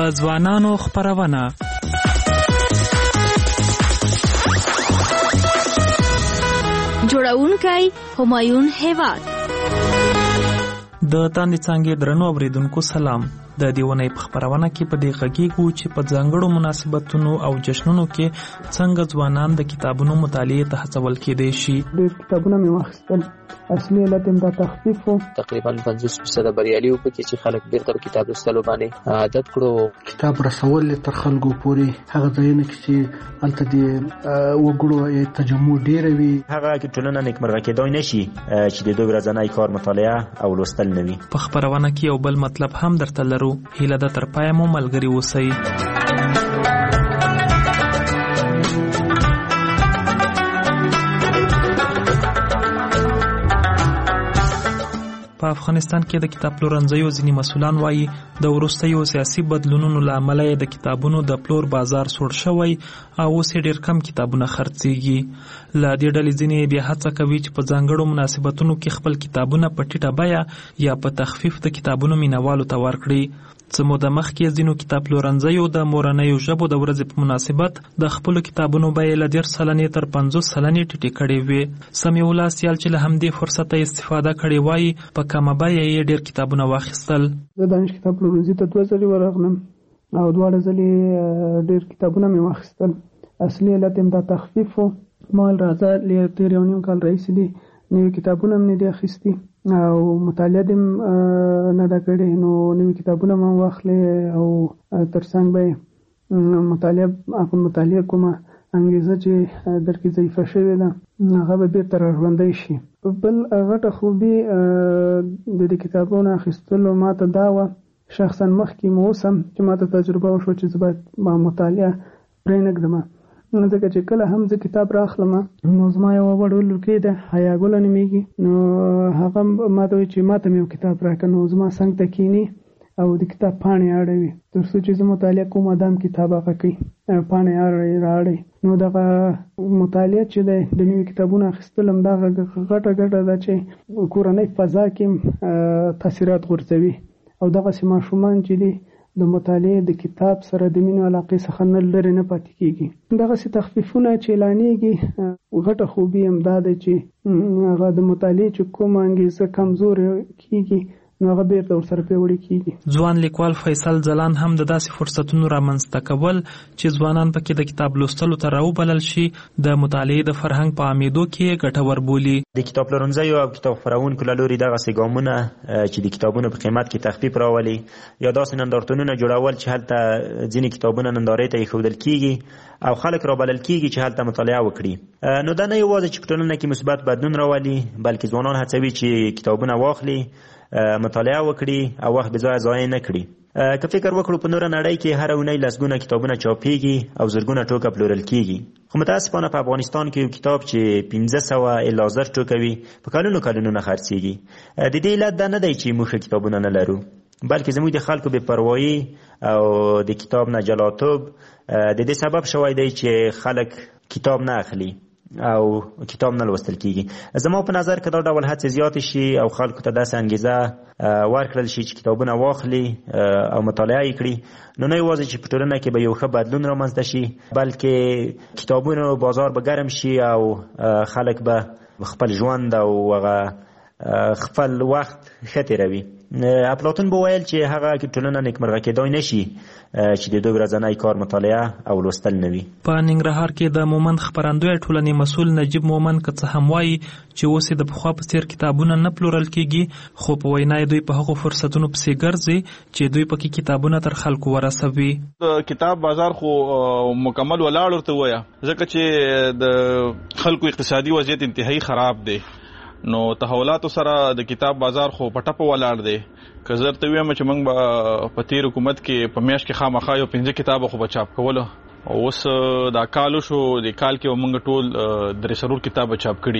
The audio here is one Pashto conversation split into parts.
ځوانانو خپرونه. جوړونکی همایون هیواد. د تاندې څانګې درنو اوریدونکو سلام. د دې ونې په خپرونه کې په دې غږیږو چې په ځانګړو مناسبتونو او جشنونو کې څنګه ځوانان د کتابونو مطالعې ته هڅول کېدای شي. ډېر کتابونه مې واخیستل. اصلي علت یې دا تخفیف و. تقریبا 50% بریالي وو پکې چې خلک بیرته په کتاب لوستلو باندې عادت کړو. کتاب رسول تر خلکو پورې هغه ځایونه کې چې هلته د وګړو تجمع ډېره وي، هغه کې ټولنه نیکمرغه کېدای نه شي چې د دوی ورځنی کار مطالعه او لوستل نه وي. په خپرونه کې یو بل مطلب هم درته لرو. هیله ده تر پایه مو ملګري اوسئ. په افغانستان کې د کتاب پلورنځیو ځینې مسؤلان وایي د وروستیو سیاسي بدلونونو له امله د کتابونو د پلور بازار سوړ شوی او اوس ډېر کم کتابونه خرڅېږي. له دې ډلې ځینې بیا هڅه کوي چې په ځانګړو مناسبتونو کې خپل کتابونه په ټیټه بیه یا په تخفیف د کتابونو مینوالو ته ورکړي. څه موده مخکې ځینو کتاب پلورنځیو د مورنیو ژبو د ورځې په مناسبت د خپلو کتابونو بیې له 10% تر 50% ټیټې کړې وې. سمیع الله سیال چې له همدې فرصته استفاده کړې وایي په کمه بیه یې ډېر کتابونه واخیستل. زه دانش کتاب پلورنځي ته 2 ځلې ورغلم او 2 ځلې ډېر کتابونه مې واخیستل. اصلي علت یې دا تخفیف و. مال راځه تېر یو نیم کال راهیسې دي نوي کتابونه مې دي اخیستي او مطالعه دې نه ده کړې، نو نوي کتابونه مې واخلې او تر څنګ به مطالعه کومه انګیزه چې درکې ضعیفه شوې ده هغه به بېرته راژوندی شي. بل غټه خوبي د دې کتابونو اخیستلو ما ته دا وه شخصا مخکې مو اوسم چې ما ته تجربه وشوه چې زه باید مطالعه پرېنږدم، ځکه چې کله هم زه کتاب راخلم نو زما یوه وړه لورکۍ ده حیاګله نومېږي، نو هغه ما ته وایي چې ما ته مې یو کتاب راکړه، نو زما څنګ ته کښېني او د کتاب پاڼې اړوي تر څو چې زه مطالعه کوم ادم کتاب هغه کوي پاڼې راړي. نو دغه مطالعه چې د نوي کتابونو اخیستل هم دغه غټه ده چې کورنۍ فضا کې تاثیرات غورځوي او دغسې ماشومان چې دي د مطالعې د کتاب سره د مینې علاقې څخه نه لرې نه پاتې کېږي. دغسې تخفیفونه چې اعلانېږي غټه خوبي هم دا ده چې هغه د مطالعې چې کومه انګیزه کمزورې کېږي نو هغه بیرته ورسره پیاوړې کېږي. ځوان لیکوال فیصل ځلان هم د داسې فرصتونو رامنځته کول چې ځوانان پکې د کتاب لوستلو ته راوبلل شي د مطالعې د فرهنګ په عامېدو کې ګټور بولي. د کتاب پلورنځیو او کتاب خپرونکو له لوري دغسې ګامونه چې د کتابونو په قیمت کې تخفیف راولي یا داسې نندارتونونه جوړول چې هلته ځینې کتابونه نندارې ته ایښودل کېږي او خلک رابلل کېږي چې هلته مطالعه وکړي، نو دا نه یوازې چې په ټولنه کې مثبت بدلون راولي بلکې ځوانان هڅوي چې کتابونه واخلي، مطالعه وکړي او وخت به ضایع نه کړي. که فکر وکړو په نوره نړۍ کې هر اونۍ لسګونه کتابونه چاپېږي او زرګونه ټوکه پلورل کېږي، خو متاسفانه په افغانستان کې یو کتاب چې 500 الا 1000 ټوکه وي په کلونو نه خرڅېږي. د دې علت دا نه دی چې موږ کتابونه نه لرو بلکې زموږ د خلکو بې پروایي او د کتاب نه جلاتوب د دې سبب شوی دی چې خلک کتاب نه اخلي او کتاب نه لوستل کېږي. زما په نظر که دا ډول هڅې زیاتې شي او خلکو ته داسې انګیزه ورکړل شي چې کتابونه واخلي او مطالعه یې کړي، نو نه یوازې چې په ټولنه کې به یو ښه بدلون رامنځته شي بلکې کتابونو بازار به ګرم شي او خلک به خپل ژوند او خپل وخت ښه تېروي. افلاطون به ویل چې هغه کې ټولنه نیکمرغه کېدای نه شي چې د دوی ورځنی کار مطالعه او لوستل نه وي. په ننګرهار کې د مومند خپرندوی ټولنې مسؤل نجیب مومند که څه هم وایي چې اوس د پخوا په څېر کتابونه نه پلورل کېږي، خو په وینا دوی په هغو فرصتونو پسې ګرځي چې دوی پکې کتابونه تر خلکو ورسوي. د کتاب بازار خو مکمل ولاړ ورته وایه ځکه چې د خلکو اقتصادي وضعیت انتهایی خراب دی، نو تحولاتو سره د کتاب بازار خو په ټپه ولاړ دی. که زه درته ووایم چې موږ به په تېر حکومت کې په میاشت کې خامخا یو 5 کتابه خو به چاپ کولو، اوس دا کال وشو، د کال کې به موږ ټول 3 کتابه چاپ کړي،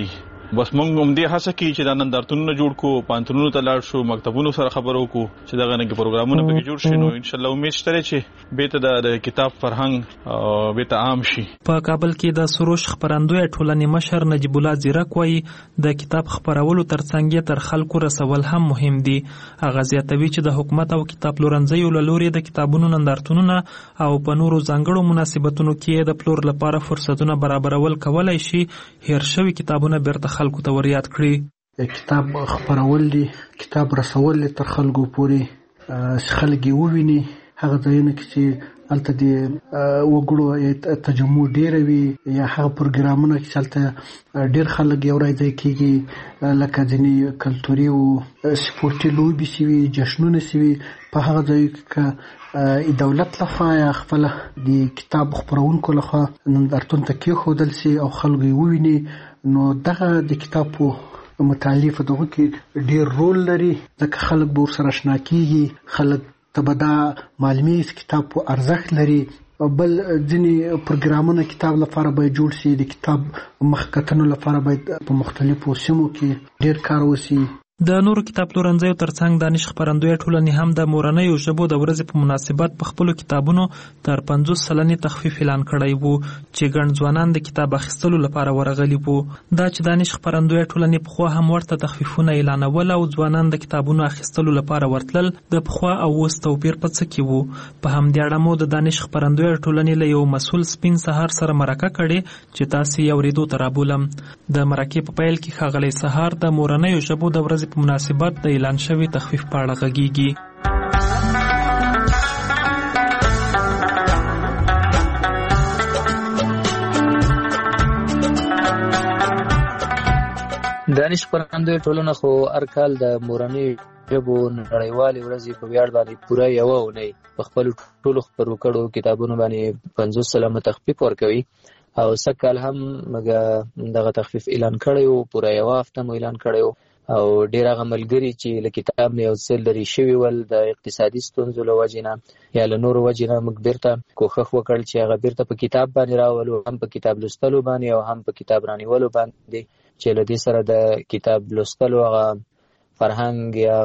بس موږ هم دې هڅه کوي چې دا نندارتونونه جوړ کړو، پانتونونو ته لاړ شو، مکتبونو سره خبرو وکړو چې دغه نه پروګرامونه پکې جوړ شي. نو ان شاء الله امید شته چې بیرته د کتاب فرهنګ او بیرته عام شي. په کابل کې د سروش خبرندوی ټولنې مشر نجیب الله زیرک وایي د کتاب خبرولو ترڅنګ تر خلکو رسول هم مهم دي. هغه زیاتوي چې د حکومت او کتاب پلورنځیو له لوري د کتابونو نندارتونونه او په نورو ځانګړو مناسبتونو کې د پلور لپاره فرصتونه برابرول کولای شي هیر شوي کتابونه بیرته خلکو ته ورياد کړي. کتاب خبرول دي، کتاب رسول دي تر خلکو پورې خلک یې وویني. هغه ځایونه کې چې هلته د وګړو تجمع ډېره وي یا هغه پروګرامونه چې هلته ډېر خلک یو ځای کېږي، لکه ځینې کلتوري او سپورټي لوبې شوي، جشنونه شوي، په هغه ځایو کې دولت لخوا یا خپل د کتاب خپرونکو لخوا نندارتون ته کېښودل شي او خلکو یې وویني. نو دغه د کتاب په متعلیف دغه کې ډېر رول لري، ځکه خلک به ورسره اشنا کېږي، خلک ته به دا معلومي کتاب په ارزښت لري. بل ځینې پروګرامونه کتاب لپاره باید جوړ شي، د کتاب مخکتنو لپاره باید په مختلفو سیمو کې ډېر کار وشي. د نورو کتاب پلورنځیو ترڅنګ دانش خبرندوی ټولنې هم د مورنیو ژبو د ورځې په مناسبت په خپلو کتابونو تر 50% تخفیف اعلان کړی وو چې ګڼ ځوانان د کتاب اخیستلو لپاره ورغلي وو. دا چې دانش خبرندوی ټولنې پخوا هم ورته تخفیفونه اعلانول او ځوانان د کتابونو اخیستلو لپاره ورتلل، د پخوا او اوس توپیر په څه کې وو. په همدې اړه مو د دانش خبرندوی ټولنې له یو مسؤل سپین سهار سره مرکه کړې چې تاسو یې اورېدو ته رابولم. د مرکې په پیل کې ښاغلی سهار د مورنیو ژبو د ورځې په مناسبت د اعلان شوي تخفیف په اړه غږیږي. دانش خبرندوی ټولنه خو هر کال د مورنیو ژبو نړیوالې ورځې په ویاړ باندې پوره یوه اونۍ په خپلو ټولو خپرو کړو کتابونو باندې 50% تخفیف ورکوي او سږکال هم موږ دغه تخفیف اعلان کړی و، پوره یوه هفته مو اعلان کړی و او ډېر هغه ملګري چې له کتاب نه یو څه لرې شوي ول د اقتصادي ستونزو له وجې نه یا له نورو وجې نه، موږ بیرته کوښښ وکړ چې هغه بیرته په کتاب باندې راولو، هم په کتاب لوستلو باندې او هم په کتاب رانیولو باندې، چې له دې سره د کتاب لوستلو هغه فرهنګ یا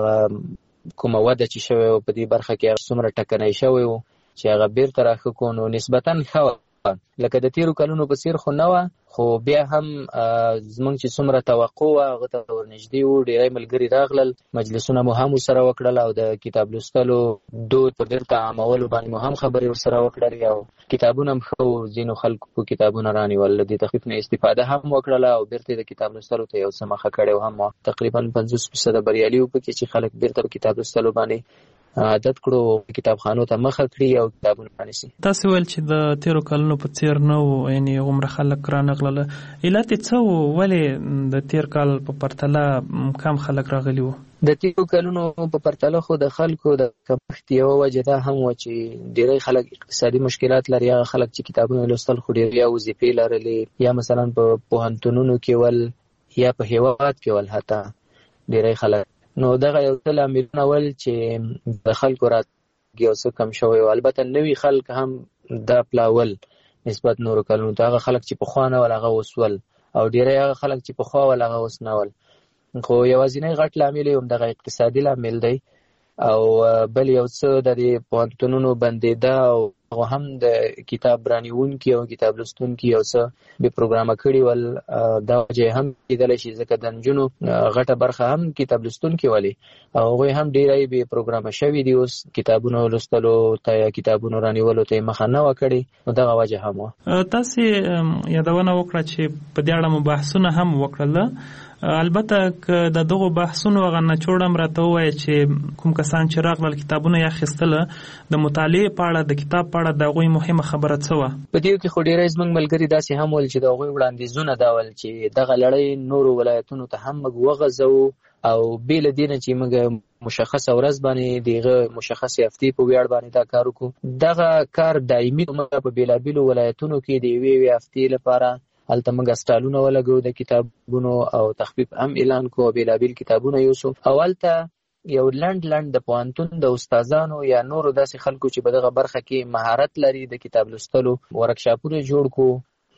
کومه وده چې شوی و په دې برخه کې څومره ټکنی شوی و چې هغه بیرته راښه کړو. نو نسبتا ښه وه، لکه د تیرو کلونو په څیر خو نه وه، خو بیا هم زمونږ چې څومره توقع وه هغه ته ورنږدې وو. ډېری ملګري راغلل، مجلسونه مو هم ورسره وکړل او د کتاب لوستلو دود په بیرته عامولو باندې مو هم خبرې ورسره وکړلې او کتابونه هم ښه وو. ځینو خلکو کتابونه رانیول، له دې تخفیف نه استفاده هم وکړله او بیرته د کتاب لوستلو ته یو څه مخه کړی هم. تقریبا 50% بریالي وو پکې چې خلک بیرته په کتاب لوستلو باندې عادت کړو، کتابخانو ته مخه کړي او کتابونه رانیسي. تاسو ویل چې د تیرو کلونو په څیر نه وو، یعنې عمره خلک رانغلله. علت یې څه وو؟ ولې د تیر کال په پرتله کم خلک راغلي وو؟ د تیرو کلونو په پرتله خو د خلکو د کمښت یوه وجه دا هم وه چې ډېری خلک اقتصادي مشکلات لري. هغه خلک چې کتابونه لوستل خو ډېر یا وظیفې لرلې یا مثلا په پوهنتونونو کې ول یا په هېواد کې ول حتی ډېری خلک. نو دغه یو څه لاملونه ول چې د خلکو راتګ یو څه کم شوی و. البته نوي خلک هم دا پلاول نسبت نورو کلونو ته. هغه خلک چې پخوا نه ول هغه اوس ول او ډېری هغه خلک چې پخوا ول هغه اوس نه ول. خو یوازینی غټ لامل یې همدغه اقتصادي لامل دی او بل یو څه د دې پوهنتونونو بندېده او هغه هم د کتاب رانیونکي او کتاب لوستونکي یو څه بې پروګرامه کړي ول. دا وجه هم کېدلی شي ځکه د نجونو غټه برخه هم کتاب لوستونکي ولې او هغوی هم ډېری بې پروګرامه شوي دي. اوس کتابونو لوستلو ته یا کتابونو رانیولو ته یې مخه نه وه کړې، نو دغه وجه هم وه. تاسې یادونه وکړه چې په دې اړه مو بحثونه هم وکړل. البته که د دغو بحثونو هغه نچوړ هم راته ووایه چې کوم کسان چې راغلل کتابونه یې اخیستله د مطالعې په اړه د کتاب په اړه د هغوی مهمه خبره څه وه؟ په دې کې خو ډېری زموږ ملګري داسې هم ول چې د هغوی وړاندیزونه دا ول چې دغه لړۍ نورو ولایتونو ته هم موږ وغځوو او بې له دې نه چې موږ مشخصه ورځ باندې دغه مشخصې هفتې په ویاړ باندې دا کار وکړو. دغه کار دایمي موږ په بېلابېلو ولایتونو کې د یوې هفتې لپاره هلته موږ سټالونه ولګو د کتابونو او تخفیف هم اعلان کو او بېلابېل کتابونه یوسو او هلته یو لنډ د پوهنتون د استادانو یا نورو داسې خلکو چې په دغه برخه کې مهارت لري د کتاب لوستلو ورکشاپونه جوړ کو.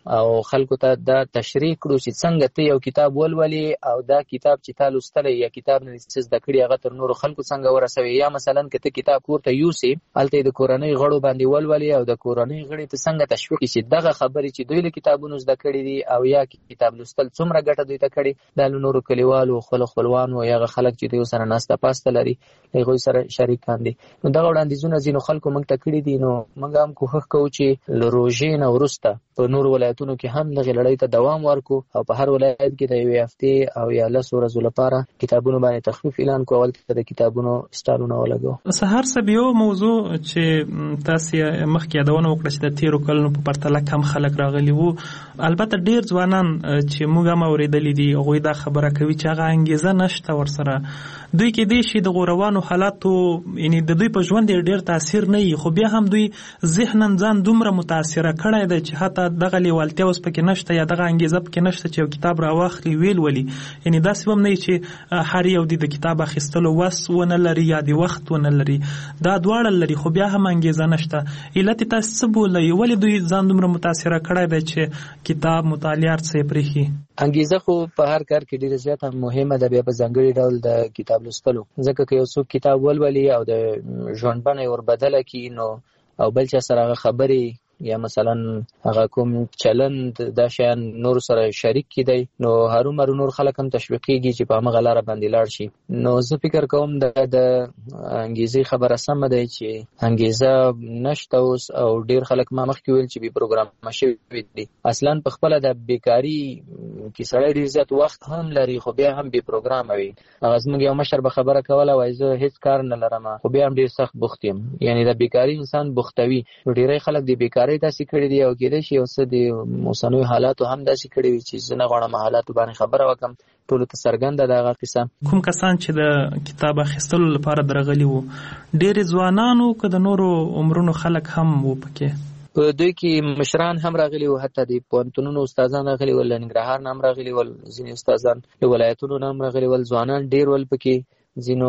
او خلکو ته دا تشریح کړو چې څنګه ته یو کتاب ولولي او دا کتاب چې تا لوستلی یا کتاب نه څه زده کړي هغه تر نورو خلکو څنګه ورسوي. یا مثلا که ته کتاب کور ته یوسې هلته د کورنۍ غړو باندې ولولي او د کورنۍ غړي ته څنګه تشویق کړي چې دغه خبرې چې دوی له کتابونو زده کړي دي او یا کتاب لوستل څومره ګټه دوی ته کړي دا له نورو کلیوالو خپلوانو یا هغه خلک چې دوی سره ناسته پاسته لري هغوی سره شریکان دي. نو دغه وړاندیزونه ځینو خلکو موږ ته کړي دي. نو موږ هم کوښښ کوو چې له روژې نه وروسته په نورو ولایتونو کې هم دغه لړۍ ته دوام ورکړو او په هر ولایت کې د یوې هفتې او یا 10 ورځو لپاره کتابونو باندې تخفیف اعلان کړو. ولکه د کتابونو سټالونه ولګو. سهار صاحب یو موضوع چې تاسو مخکې یادونه وکړه چې د تیرو کلونو په پرتله کم خلک راغلي وو، البته ډیر ځوانان چې موږ هم اورېدلي دي هغوی دا خبره کوي چې هغه انګیزه نشته ورسره. دوی کې دی شي د غوروانو حالاتو یعنی د دوی په ژوند ډیر تاثیر نه وي، خو بیا هم دوی ذهناً ځان دومره متاثره کړی دی چې حتی دغه لیوالتیا اوس پکې نشته یا دغه انګیزه پکې نشته چې یو کتاب راواخلي ویل ولي. یعنی داسې هم نه چې هر یو د کتاب اخیستلو وس ونه لري یا د وخت ونه لري، دا دواړه لري خو بیا هم انګیزه نشته. علت تاسو څه بولئ؟ ولې دوی ځان دومره متاثره کړی دی چې کتاب مطالعه څه پرېښي؟ انګیزه خو په هر کار کې ډیره زیاته مهمه ده، بیا په ځانګړي ډول د کتاب لوستلو. ځکه که یو څوک کتاب ولولي او د ژوند بڼه یې وربدله کړي نو او بل چا سره هغه خبرې یا مثلا هغه کوم چلند دا شیان نور سره شریک کیدی نو هرومرو نور خلک هم تشویقیږي چې په هغه لار باندې لاړ شي. نو زه فکر کوم د انګیزې خبره سم ده چې انګیزه نشته اوس او ډیر خلک ما مخکې ویل چې به پروګرام شوی دي. اصلا په خپل د بیکاری کې سړی ډیر زیات وخت هم لري خو بیا هم به پروګرام وي. هغه زموږ یو مشر به خبره کوله وای زه هیڅ کار نه لرم خو بیا هم ډیر سخت بوخت یم. یعنی د بیکاری انسان بوختوي. ډیری خلک د بیکاری داسې کړي دي او کېدای شي اوس د اوسنوي حالاتو هم داسې کړي وي چې زه نه غواړم حالاتو باندې خبره وکړم. ټولو ته څرګنده ده هغه قصه. کوم کسان چې د کتاب اخیستلو لپاره درغلي وو ډېرې ځوانانو که د نورو عمرونو خلک هم وو پکې؟ په دوی کې مشران هم راغلي وو، حتی د پوهنتونونو استادان راغلي ول، له ننګرهار نه هم راغلي ول، ځینې استادان له ولایتونو نه هم راغلي ول، ځوانان ډېر ول پکې. ځینو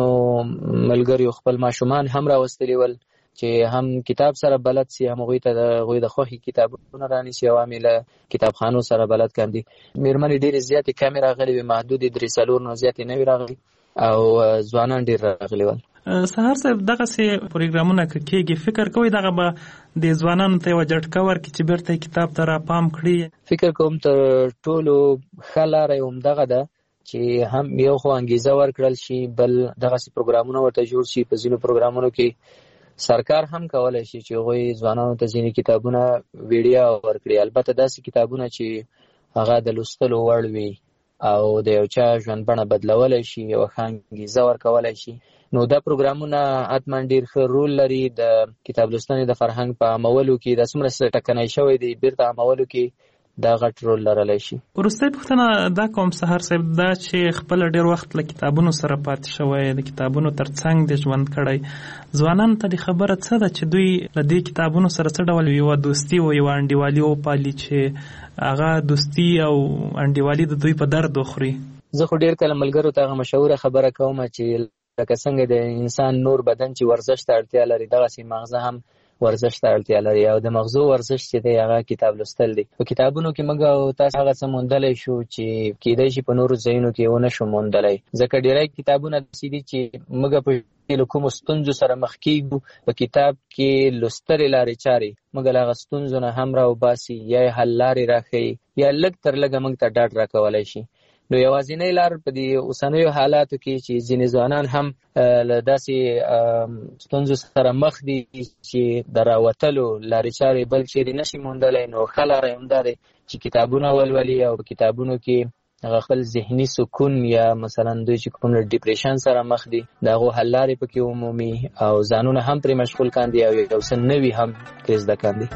ملګریو خپل ماشومان هم راوستلي ول چې هم کتاب سره بلد سي، هم هغوی ته د هغوی د خوښې کتابونه رانیسي او هم له کتابخانو سره بلد کاندي. مېرمنې ډېرې زیاتې کمې راغلي وې، محدودې 3-4 نه زیاتې نه وې راغلي او ځوانان ډېر راغلي ول. سهار صاحب دغسې پروګرامونه که کېږي فکر کوئ دغه به د ځوانانو ته یوه جټکه ورکړي چې بېرته کتاب ته راپام کړي؟ فکر کوم تر ټولو ښه لاره یې همدغه ده چې هم یو خو انګیزه ورکړل شي، بل دغسې پروګرامونه ورته جوړ شي. په ځینو پروګرامونو کې سرکار هم کولای شي چې هغوی ځوانانو ته ځینې کتابونه ویډیا ورکړي، البته داسې کتابونه چې هغه د لوستلو وړ وي او د یو چا ژوند بڼه بدلولی شي، یوه ښه انګیزه ورکولی شي. نو دا پروګرامونه حتما ډېر ښه رول لري د کتاب لوستنې د فرهنګ په عامولو کې. دا څومره ټکنی شوی دی بیرته عامولو کې دا غټ رول لرلی شي. وروستۍ پوښتنه دا کوم سهار صاحب دا چې خپل ډېر وخت له کتابونو سره پاتې شوی، د کتابونو تر څنګ د ژوند کړی، ځوانانو ته د خبره څه ده چې دوی له دې کتابونو سره څه ډول یوه دوستي او یوه انډیوالي وپالي چې هغه دوستي او انډیوالي د دوی په درد وخوري؟ زه خو ډېر کله ملګرو ته هغه مشهوره خبره کوم چې لکه څنګه د انسان نور بدن چې ورزش ته اړتیا لري دغسې مغزه هم ورزش ته اړتیا لري او د مغزو ورزش چې دی هغه کتاب لوستل دی. په کتابونو کې موږ او تاسو هغه څه موندلی شو چې کېدای شي په نورو ځایونو کې ونه شو موندلی، ځکه ډېری کتابونه داسې دي چې موږ په له کومو ستونزو سره مخ کېږو په کتاب کې لوستلې لارې چارې موږ له هغه ستونزو نه هم راوباسي یا یې حل لارې راښیي یا لږ تر لږه موږ ته ډاډ راکولی شي. نو یوازینۍ لار په دې اوسنیو حالاتو کې چې ځینې ځوانان هم له داسې ستونزو سره مخ دي چې د راوتلو لارې چارې بل چیرې نشي موندلی، نو ښه لاره یې همدا دی چې کتابونه ولولي او په کتابونو کې هغه خپل ذهني سکون یا مثلا دوی چې کوم ډیپریشن سره مخ دي د هغو حل لارې پکې ومومي او ځانونه هم پرې مشغول کاندي او یو څه نوي هم ترې زده کاندي.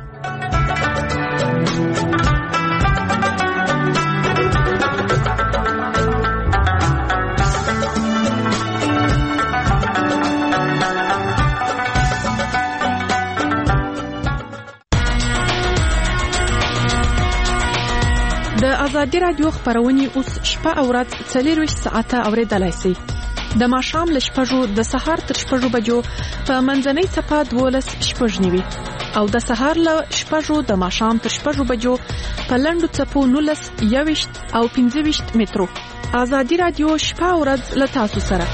د ازادي رادیو خبرونه اوس شپه او ورځ 24 ساعته اوریدلای شئ. د ماښام له 6 د سهار تر 6 بجو په منځنۍ صفه 12 شپږ نیوي او د سهار له 6 د ماښام تر 6 بجو په لنډو څپو 19 21 او 25 مترو. ازادي رادیو شپه او ورځ له تاسو سره.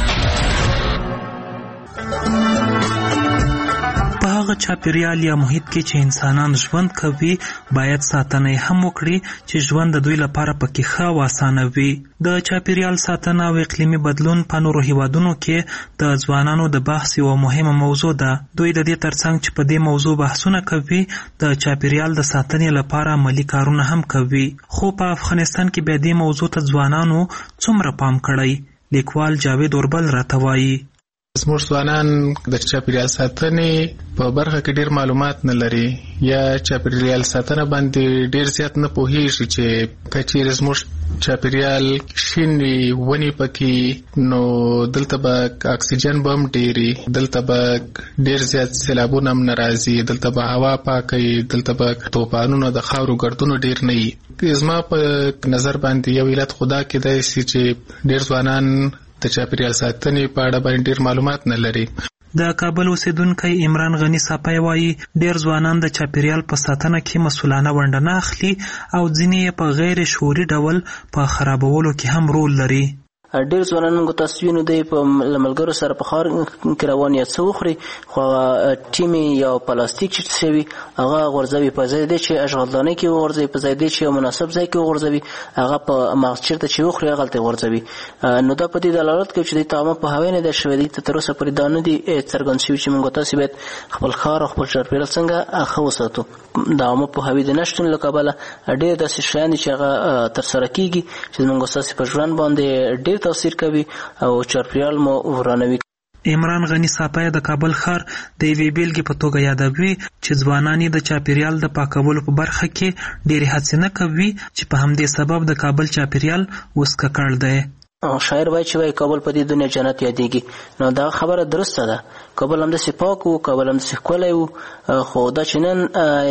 په هغه چاپیریال یا محیط کې چې انسانان ژوند کوي باید ساتنه هم وکړي چې ژوند د دوی لپاره پکې ښه او اسانه وي. د چاپیریال ساتنه او اقلیمي بدلون په نورو هیوادونو کې د ځوانانو د بحث یوه مهمه موضوع ده. دوی د دې ترڅنګ چې په دې موضوع بحثونه کوي د چاپیریال د ساتنې لپاره عملي کارونه هم کوي. خو په افغانستان کې بیا دې موضوع ته ځوانانو څومره پام کړی؟ لیکوال جاوید اوربل راته وایي زموږ ځوانان د چاپیریال ساتنې په برخه کې ډېر معلومات نه لري یا چاپیریال ساتنه باندې ډېر زیات نه پوهېږي چې که چیرې زموږ چاپیریال شین وي ونې پکې نو دلته به اکسیجن به هم ډېر وي، دلته به ډېر زیات سیلابونه هم نه راځي، دلته به هوا پاکه وي، دلته به طوفانونه د خاورو ګردونو ډېر نه وي. زما په نظر باندې یو علت خو دا کېدای شي چې ډېر ځوانان د چاپیریال ساتنې په اړه باندې ډېر معلومات نه لري. د کابل اوسیدونکی عمران غنی ساپی وایي ډېر ځوانان د چاپیریال په ساتنه کې مسؤلانه ونډه نه اخلي او ځینې یې په غیر شعوري ډول په خرابولو کې هم رول لري. ډېر ځوانان موږ تاسو وینو دی په ملګرو سره په ښار کې روان یا څه وخوري خو ټیمې یا پلاستیک چې شوي هغه غورځوي په ځای دی چې اشغالدانۍ کې وغورځوي، په ځای دی چې مناسب ځای کې وغورځوي، هغه په مغز چېرته چې وخوري هغلته یې غورځوي. نو دا په دې دلالت کوي چې دوی ته عامه پوهاوی نه دی شوی. دوی ته تر اوسه پورې دا نه دي څرګند شوي چې موږ تاسې باید خپل ښار او خپل چاپېریال څنګه ښه وساتو. د عامه پوهاوي د نشتون له کبله ډېر داسې شیان دي چې هغه ترسره کېږي چې موږ تاسې په ژوند باندې ډېر تاثیر کوي او چاپیریال مو ورانوي. عمران غنی ساپی د کابل ښار د یوې بیلګې په توګه یادوي چې ځوانان د چاپیریال د پاکولو په برخه کې ډېرې هڅې نه کوي چې په همدې سبب د کابل چاپیریال اوس ککړ دی. شاعر وایي چې وایي کابل په دې دنیا جنت یادېږي. نو دا خبره درسته ده. کابل همداسې پاک و، کابل همداسې ښکلی و، خو دا چې نن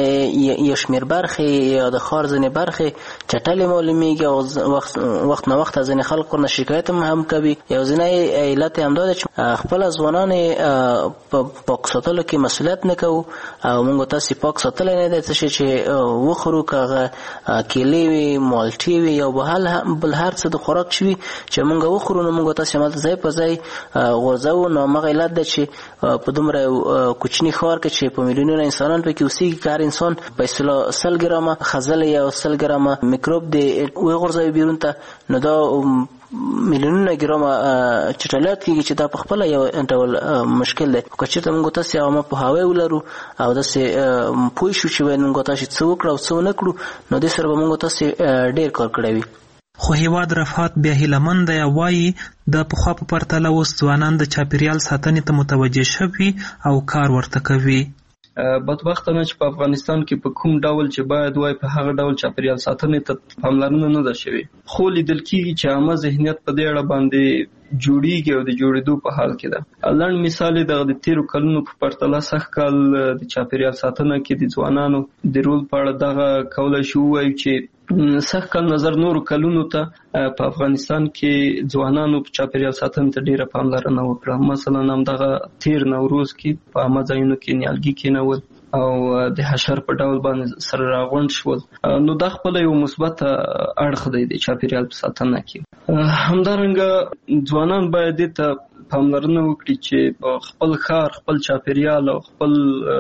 یو شمېر برخې یا د ښار ځینې برخې چټلې معلومېږي او وخت نه وخت ځینې خلک ورنه شکایت هم کوي. یو ځینې علت یې همدا ده چې خپله ځوانان په پاک ساتلو کې مسؤلیت نه کوو او موږ تاسې پاک ساتلی نه دی. څه شی چې وخورو که هغه کیلې وي، مالټې وي یا بل هر څه د خوراک چې وي چې موږ وخورو نو موږ تاسې همالته ځای په ځای غورځوو. نو همغه علت ده چې په دومره کوچني ښار کې چې په میلیونونه انسانان پکې اوسېږي که هر انسان په اصطلاح 100 ګرامه خزله یا 100 ګرامه میکروب د وغورځوي بیرون ته نو دا میلیونونه ګرامه چټلیات کېږي چې دا په خپله یو ډول مشکل دی. که چېرته موږ تاسې عامه پوهاوی ولرو او داسې پوه شو چې باید موږ تاسې څه وکړو او څه ونه کړو نو دې سره به موږ تاسې ډېر کار کړی وي. خو هیواد رفعت بیا هیلهمند دی او وایي د پخوا په پرتله اوس ځوانان د چاپیریال ساتنې ته متوجه شوي او کار ورته کوي. بدبختانه چې په افغانستان کې په کوم ډول چې باید وای په هغه ډول چاپیریال ساتنې ته پاملرنه نه ده شوې. خو لیدل کېږي چې عامه ذهنیت په دې اړه باندې جوړیږي او د جوړېدو په حال کې ده. لنډ مثال یې د تېرو کلونو په پرتله سږ کال د چاپیریال ساتنه کې د ځوانانو د رول په اړه دغه کولی شو ووایو چې سږ کال نظر نورو کلونو ته په افغانستان کې ځوانانو په چاپیریال ساتنې ته ډېره پاملرنه وکړه. مثلا همدغه تېر نوروز کې په عامه ځایونو کې نیالګي کېنول او د حشر په ډول باندې سره راغونډ شول. نو دا خپله یو مثبت اړخ دی د چاپیریال په ساتنه کې. همدارنګه ځوانان باید دې ته پاملرنه وکړي چې خپل ښار، خپل چاپیریال او خپل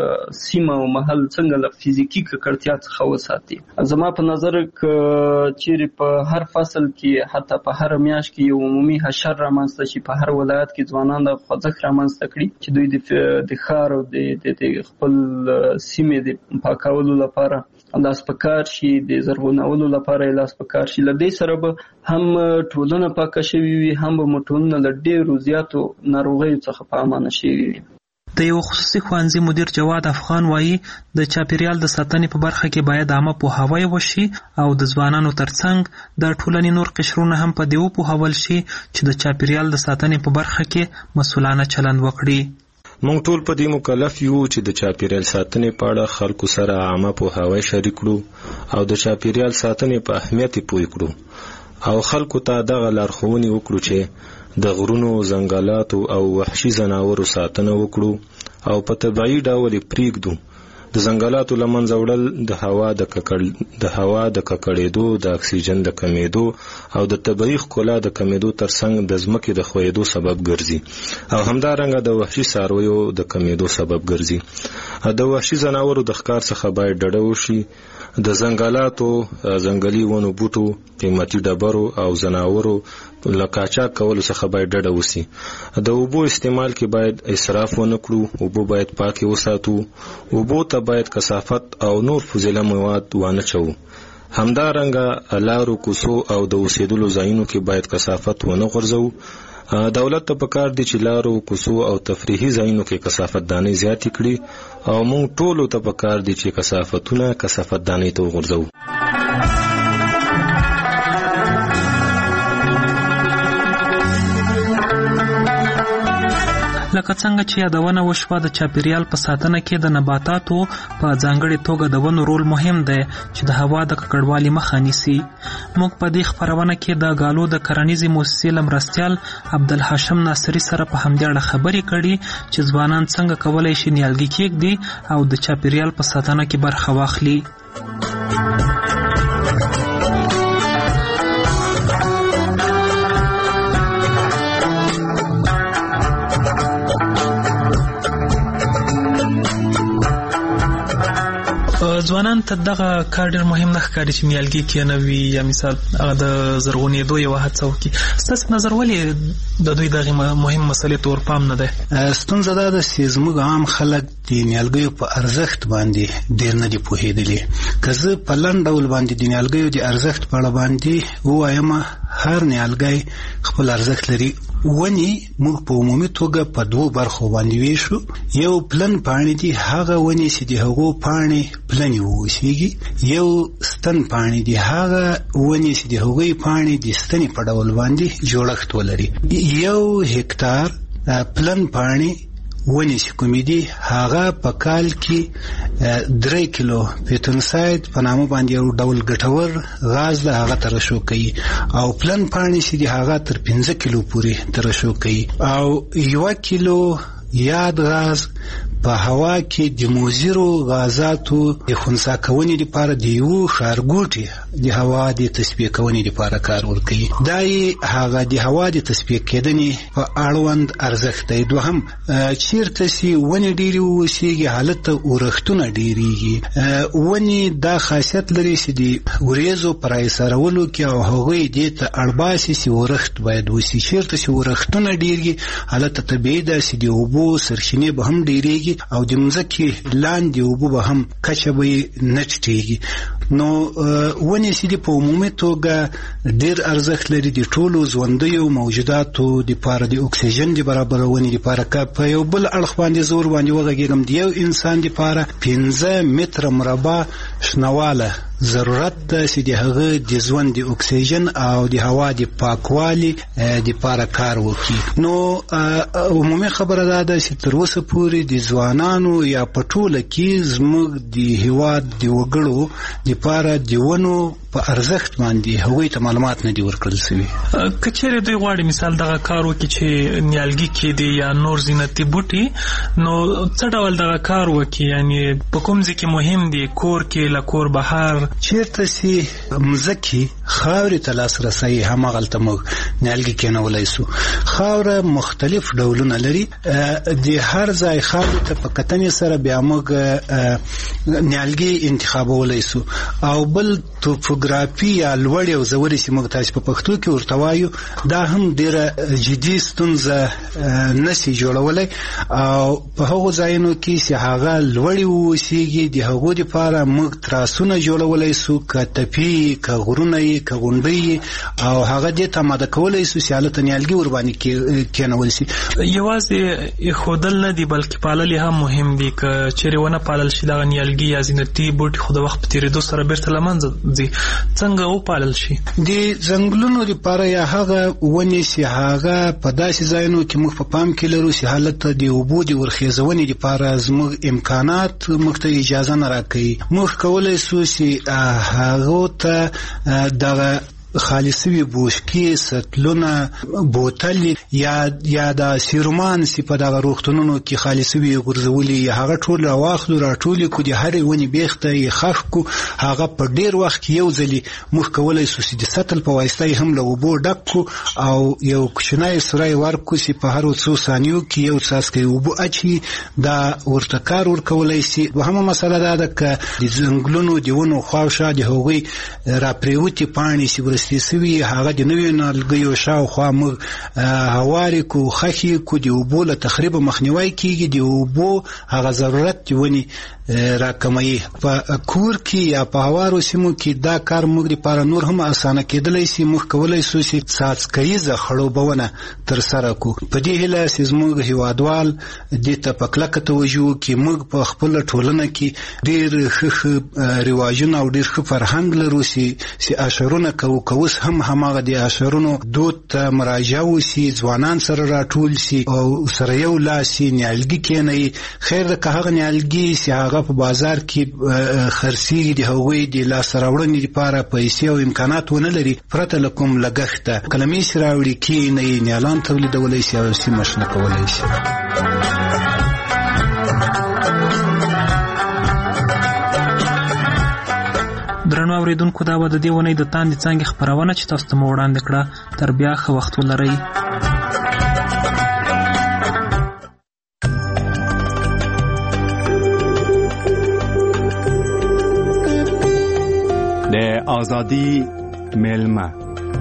سیمه او محل څنګه له فزیکي ککړتیا څخه وساتي. زما په نظر که چیرې په هر فصل کې حتی په هر میاشت کې یو عمومي حشر رامنځته شي په هر ولایت کې ځوانان د خوځښت رامنځته کړي چې دوی د ښار او د خپل سیمې د پاکولو لپاره لاس په کار شي، د زرغونولو لپاره یې لاس په کار شي. له دې سره به هم ټولنه پاکه شوې وي، هم به مو ټولنه له ډېرو زیاتو ناروغیو څخه په امانه شوې وي. د یو خصوصي ښوونځي مدیر جواد افغان وایي د چاپیریال د ساتنې په برخه کې باید عامه پوهاوی وشي او د ځوانانو ترڅنګ د ټولنې نور قشرونه هم په دې وپوهول شي چې د چاپیریال د ساتنې په برخه کې مسؤلانه چلند وکړي. مونږ ټول په دې مکلف یو چې د چاپیریال ساتنې په اړه خلکو سره عامه پوهاوی شریک کړو او د چاپیریال ساتنې په اهمیت پوه کړو او خلکو ته دغه لارښوونې وکړو چې د غرونو، ځنګلاتو او وحشي ځناورو ساتنه وکړو او په طبیعي ډول پرېږدو د ځنګلاتو له منځه وړل د هوا د ککړېدو، د اکسیجن د کمیدو او د طبیعي ښکلا د کمیدو ترڅنګ د ځمکې د ښویېدو سبب ګرځي او همدارنګه د وحشي څارویو د کمیدو سبب ګرځي. د وحشي ځناورو د ښکار څخه باید ډډه وشي. د ځنګلاتو، ځنګلي ونو بوټو، قیمتي ډبرو او ځناورو له قاچاق کولو څخه باید ډډه وشي. د اوبو استعمال کې باید اسراف ونه کړو. اوبه باید پاکې وساتو. اوبو ته باید کثافت او نور فضله مواد وانه چوو. همدارنګه لارو، کوڅو او د اوسېدلو ځایونو کې باید کثافت ونه غورځوو. دولت ته پکار دی چې لارو، کوڅو او تفریحي ځایونو کې کثافت دانۍ زیاتې کړي او موږ ټولو ته پکار دی چې کثافت دانۍ ته وغورځوو. لکه څنګه چې یادونه وشوه د چاپیریال په ساتنه کې د نباتاتو په ځانګړې توګه د ونو رول مهم دی چې د هوا د ککړوالي مخه نیسي. موږ په دې خپرونه کې د غالو د کرنیزې مؤسسې له مرستیال عبدالحاشم ناصري سره په همدې اړه خبرې کړي چې ځوانان څنګه کولی شي نیالګي کېږدي او د چاپیریال په ساتنه کې برخه واخلي. ځوانان ته دغه کار ډېر مهم نه ښکاري چې نیالګي کېنوي یا مثال هغه د زرغونېدو یوه هڅه وکړي. ستاسو نظر ولې د دوی دغې مهم مسلې ته ورپام نه دی؟ ستونزه دا ده چې زموږ عام خلک د نیالګیو په ارزښت باندې ډېر نه دي پوهېدلي. که زه په لنډ ډول باندې د نیالګیو د ارزښت په اړه باندې ووایم، هر نیالګی خپل ارزښت لري. ونې موږ په عمومي توګه په دوو برخو باندې ویشو. یو پلن پاڼې دي، هغه ونې چې د هغو پاڼې پلنې واوسېږي. یو ستن پاڼې دي، هغه ونې چې د هغوی پاڼې د ستنې په ډول باندې جوړښت ولري. یو هکتار پلن پاڼې ونې چې کومې دي هغه په کال کې 3 کیلو پیتونساید په نامه باندې یو ډول ګټور غاز له هغه ترشح کوي او پلن پاڼې چې دي هغه تر 15 کیلو پورې ترشح کوي او 1 کیلو یاد غاز په هوا کې د موزیرو غازاتو د خنثی کونې لپاره د یو ښارګوټي د هوا د تصفیه کونې لپاره کار ورکوي. دا هغه د هوا د تصفیه کېدنې په اړوند ارزښت دی. دوهم، چیرته چې ونې ډېرې واوسېږي هلته اورښتونه ډېرېږي. ونې دا خاصیت لري چې د وریځو په راایسارولو کې او هغوی دې ته اړ باسي چې اورښت باید وسي. چیرته چې اورښتونه ډېرېږي هلته طبیعي ده چې د اوبو سرچینې به هم ډېرېږي او د مځکې لاندې اوبه به هم کچه به یې نه ټیټېږي. نو ونې چې دي په عمومي توګه ډېر ارزښت لري د ټولو ژوندیو موجوداتو دپاره د اکسیجن د برابرونې دپاره. که په یو بل اړخ باندې زور باندې وغږېږم، د یو انسان دپاره 15 متره مربع شنواله ضرورت ده چې د هغه د ژوند د اکسیجن او د هوا د پاکوالي دپاره کار وکړي. نو عمومي خبره دا ده چې تر اوسه پورې د ځوانانو یا په ټوله کې زموږ د هېواد د وګړو دپاره د ونو په ارزښت باندې هغوی ته معلومات نه دي ورکړل شوي. که چیرې دوی غواړي مثال دغه کار وکړي چې نیالګي کېدي یا نور زینتي بوټي، نو څه ډول دغه کار وکړي؟ یعنې په کوم ځای کې مهم دي؟ کور کې، له کور بهر؟ چیرته چې مځکې خاورې ته لاسرسی هماغلته موږ نیالګي کېنولی سو. خاوره مختلف ډولونه لري. د هر ځای خاورې ته په کتنې سره بیا موږ نیالګي انتخابولی سو. او بل توپوګرافي یا لوړې او ژورې چې موږ تاسو په پښتو کې ورته وایو، دا هم ډېره جدي ستونزه نشي جوړولی. او په هغو ځایونو کې چې هغه لوړې واوسېږي د هغو دپاره موږ تراسونه جوړولی سو، که تپي، که غرونه یې، که غونډۍ او هغه دې ته آماده کولی سو چې هلته نیالګي ورباندې کېنول شي. یوازې ایښودل نه دي بلکې پالل یې هم مهم دي. که چیرې ونه پالل شي دغه نیالګي یا زینتي بوټي خو د وخت په تېرېدو سره بیرته له منځه ځي، څنګه وپالل شي؟ د ځنګلونو لپاره یا هغه ونې چې هغه په داسې ځایونو کې موږ په پام کې لرو چې هلته د اوبو د ورخیزونې لپاره زموږ امکانات موږ ته اجازه نه راکوي. موږ کولی سو چې هغو ته دغه خالصوي بوشکې سطلونه بوتل یا د سیرومان سی په دغه روغتونونو کې خالصوي ګرځولي هغه ټول راواخلو راټولې کو د هرې ونې بیخته یې خښ کو هغه په ډیر وخت کې یو ځلې موږ کولی سو چې د سطل په واسطه یې هم له اوبو ډک کو او یو کوچنی سوری ورکو چې په هرو څو ثانیو کې یو څاڅکی اوبه اچي دا ورته کار ورکولی سي. دوهمه مسله دا ده که د ځنګلونو د ونو خواوشا د هغوی راپرېوتې پاڼې چې ورستې سوي هغه د نویو نیالګیو شاوخوا موږ هوارې کو خښې کو د اوبو له تخریبه مخنیوی کېږي د اوبو هغه ضرورت د ونې راکموي. په کور کې یا په هوارو سیمو کې دا کار موږ لپاره نور هم اسانه کېدلی سي. موږ کولی سو چې څاڅکیزه خړوبونه ترسره کو. په دې هیله چې زموږ هیوادوال دې ته په کلکه توجه وکړي. موږ په خپله ټولنه کې ډېر ښه رواجونه او ډېر ښه فرهنګ لرو چې اشرونه کوو که اوس هم هماغه د اشرونو دود ته مراجعه وسي ځوانان سره راټول سي او سره یو لاس سي نیالګي کېنوي. خیر ده که هغه نیالګي چې هغه په بازار کې خرڅېږي د هغوی د لاسته راوړنې لپاره پیسې او امکانات ونه لري پرته له کوم لګښته کلمې چې راوړي کېنوي نیالان تولیدولی سي او سیمه شنه کولی سي. درنو اوریدونکو دا و د دې ونې د تاندې څانګې خپرونه چې تاسو ته مو وړاندې کړه. تر بیا ښه وخت ولرئ. د آزادی میلمه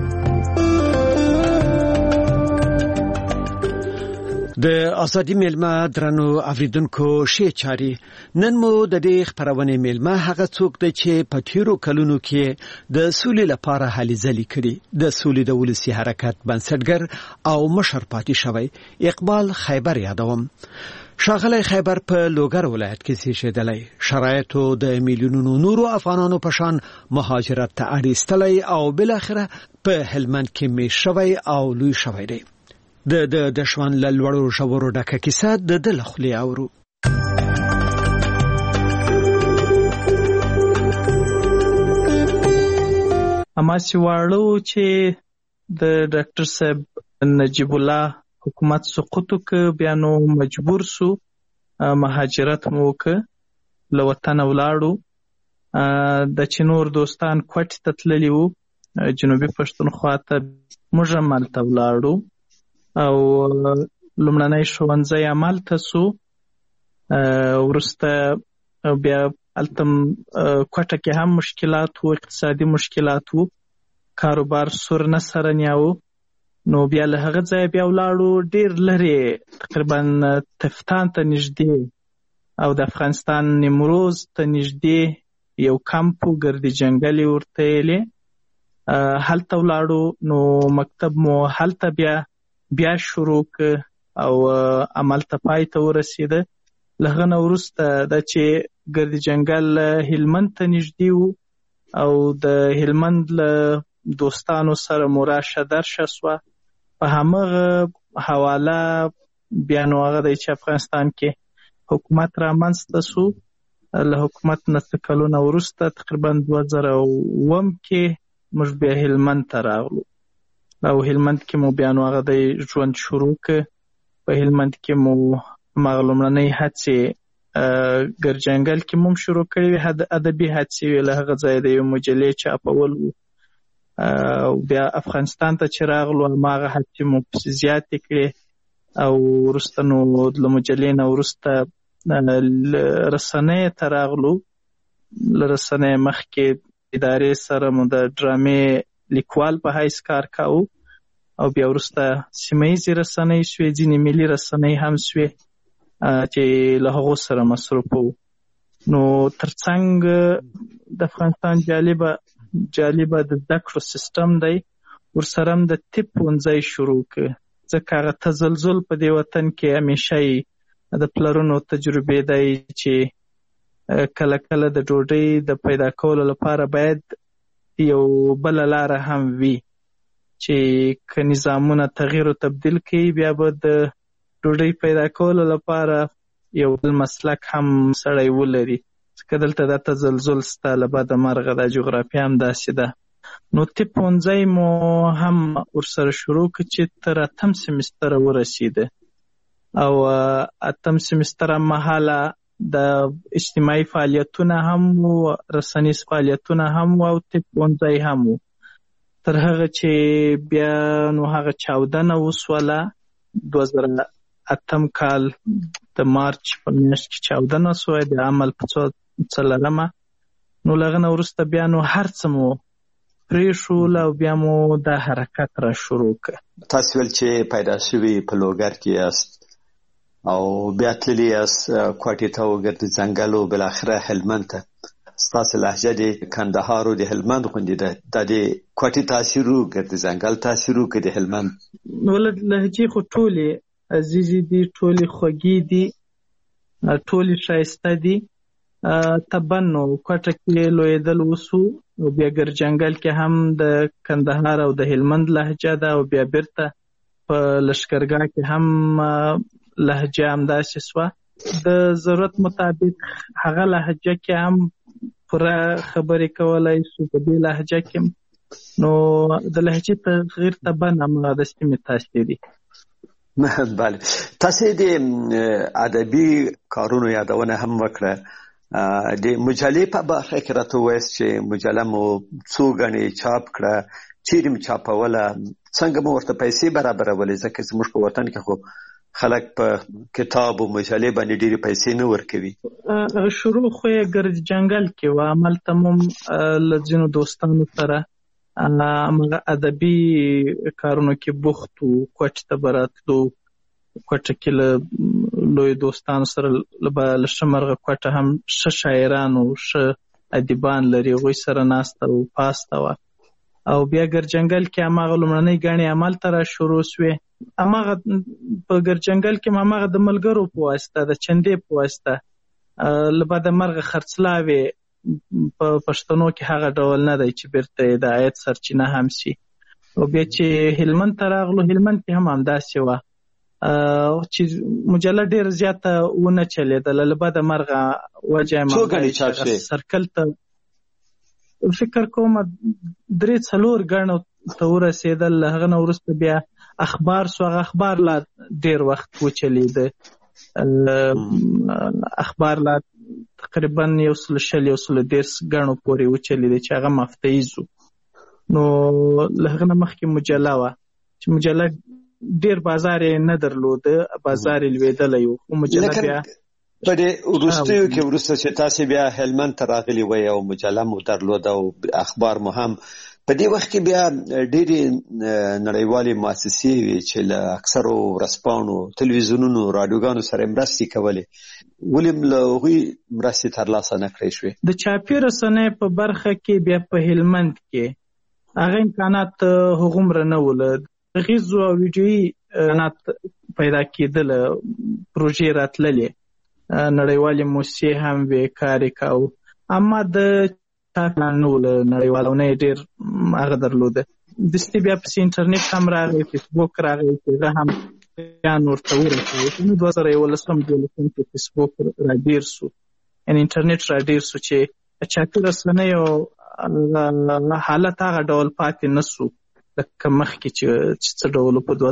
د آزادی میلمه درنو اوریدونکو ښې چاري. نن مو د دې خپرونې میلمه هغه څوک دی چې په تیرو کلونو کې د سولې لپاره هلې ځلې کړي د سولې د ولسي حرکت بنسټګر او مشر پاتې شوی اقبال خیبر یادوم. ښاغلی خیبر په لوګر ولایت کې زیږېدلی. شرایطو د میلیونونو نورو افغانانو په شان مهاجرت ته اړ ایستلی او بالاخره په هلمند کې میشت شوی او لوی شوی دی. د ژوند له لوړو ژورو ډکه کیسه د ده له خولې اورو. هماسې واړه چې د ډاکټر صاحب نجیب الله حکومت سقوط وکړ بیا نو مجبور سو مهاجرت مو وکړ له وطنه ولاړو. د چې نور دوستان کوټې ته تللي وو جنوبي پښتونخوا ته موږ هم هلته ولاړو او لومړنی ښوونځی همالته سو. وروسته بیا هلته کوټه کې هم مشکلات وو اقتصادي مشکلات وو کاروبار سور نه سره نیاوه. نو بیا له هغه ځایه بیا ولاړو ډېر لرې تقریبا تفتان ته نږدې او د افغانستان نیمروز ته نږدې یو کمپ و ګردي جنګل یې ورته ویلې. هلته ولاړو نو مکتب مو هلته بیا شروع که او عملته پای ته ورسېده. له هغه نه وروسته دا چې ګردي جنګل هلمند ته نږدې و او د هلمند له دوستانو سره مو راشه درشه سوه. په همغه حواله بیا نو هغه دی چې افغانستان کې حکومت رامنځته سو. له حکومت نه څه کلونه وروسته تقریبا 2009 کې موږ بیا هلمند ته راغلو او هلمند کې مو بیا نو هغه دی ژوند شروع که. په هلمند کې مو هماغه لومړنۍ هڅې ګرجنګل کې مو شروع کړې وې ادبي هڅې وې. له هغه ځایه د یو مجلې چاپول و او بیا افغانستان ته چې راغلو هماغه هڅې مو پسې زیاتې کړې او وروسته نو له مجلې نه وروسته رسنۍ ته راغلو. له رسنۍ مخکې ادارې سره مو د ډرامې لیکوال په حیث کار کاوه او بیا وروسته سیمه ییزې رسنۍ شوې ځینې ملي رسنۍ هم شوې چې له هغو سره مصروف وو. نو ترڅنګ د افغانستان جالبه د زده کړو سیستم دی ورسره هم د طب ښوونځی شروع که ځکه هغه تزلزل په دې وطن کې همیشه د پلرونو تجربې دی چې کله کله د ډوډۍ د پیدا کولو لپاره باید یو بله لاره هم وي چې که نظامونه تغییر و تبدیل کوي بیا به د ډوډۍ پیدا کولو لپاره یو بل مسلک هم سړی ولري. ځکه دلته دا تزلزل سته له بده مرغه دا جغرافیه هم داسې ده. نو طب پوهنځی مو هم ورسره شروع کړ چې تر 8م سمستره ورسېده او 8م سمستره مهاله د اجتماعي فعالیتونه هم و، رسنیز فعالیتونه هم و او طب پوهنځی هم و. تر هغه چې بیا نو هغه چاودنه وسوله 2008 کال د مارچ په میاشت کې چاودنه سوه د عمل په 4 نو له هغه وروسته بیا نو هر څه مو پرېښول او بیا مو دا حرکت را شروع کړ. تاسو ویل چې پیدا شوي په لوګر کې یاست او بیا تللی یاست کوټې ته وګرځئ ځنګل او بالاخره هلمند ته. ستاسو لهجه د کندهار او د هلمند غوندې ده. دا د کوټې تاثیر وګرځي ځنګل تاثیر وکړي د هلمند؟ لهجې خو ټولې عزیزې دي، ټولې خوږې دي، ټولې ښایسته دي. طبعا نو کوټه کې لویدل وسو او بیا ګرجنګل کې هم د کندهار او د هلمند لهجه ده او بیا بیرته په لشکرګاه کې هم لهجه همداسې سوه. د ضرورت مطابق هغه لهجه کې هم پوره خبرې کولای شو په دې لهجه کې. نو د لهجې تغییر طبعا همغه د سیمې تاثیر دي. بله، تاسو د ادبي کارونو یادونه هم وکړه. د مجلې په برخه کې راته ووایاست چې مجله مو څو ګڼې چاپ کړه، چیرې مو چاپوله، څنګه مو ورته پیسې برابرولې؟ ځکه زموږ په وطن کې خو خلک په کتاب او مجلې باندې ډېرې پیسې نه ورکوي. شروع خو یې ګرجنګل کې وه، همالته مو له ځینو دوستانو سره همغه ادبي کارونو کې بوخت وو. کوټې ته به راتلو، کوټه کې له لوی دوستانو سره له ښه مرغه کوټه هم ښه شاعران او ښه ادیبان لري، هغوی سره ناسته او پاسته وه. او بیا ګرجنګل کې هماغه لومړنۍ ګڼې همالته را شروع سوې. هماغه په ګرجنګل کې هماغه د ملګرو په واسطه، د چندې په واسطه له بعده مرغه خرڅلاوې په پښتنو کې هغه ډول نه دی چې بیرته د عاید سرچینه هم سي. او بیا چې هلمند ته راغلو، هلمند کې هم همداسې وه چې مجله ډېره زیاته ونه چلېدله. له بعده مرغه وجه یې سرکل ته فکر کوم 3-4 ګڼو ته ورسېدل. له هغه نه وروسته بیا اخبار سو. هغه اخبار لا ډېر وخت وچلېده. اخبار لا تقریبا 120-130 ګڼو پورې وچلېده چې هغه مفتیز وو. نو له هغه نه مخکې مجله وه چې مجله ډېر بازار یې نه درلوده، بازار یې لوېدلی وو. خو مجله بیا په دې وروستیو کې وروسته چې تاسې بیا هلمند ته راغلي وئ او مجله مو درلوده او اخبار مو هم، په دې وخت کې بیا ډېرې نړیوالې مؤسسې وې چې له اکثرو ورځپاڼو، تلویزیونونو، راډیوګانو سره مرستې کولې. ولې له هغوی مرستې ترلاسه نه کړی شوې؟ د چاپي رسنیو په برخه کې بیا په هلمند کې هغه امکانات هغومره نه وو. له غیزو او ویډیویي امکانات پیدا کېدله، پروژې راتللې، نړیوالې موسسې هم وې، کار یې کاوه. اما د چاپ نه وو له نړیوالو نه یې ډېر هغه درلوده. دستي بیا پسې انټرنیټ هم راغی، فیسبوک راغی چې هغه هم بیان ورته ورسوي. 2011 کې فیسبوک را ډېر سو، یعنې انټرنیټ را ډېر سو چې چاپي رسنیو حالت هغه ډول پاتې نه سو لکه مخکې چې څه ډول په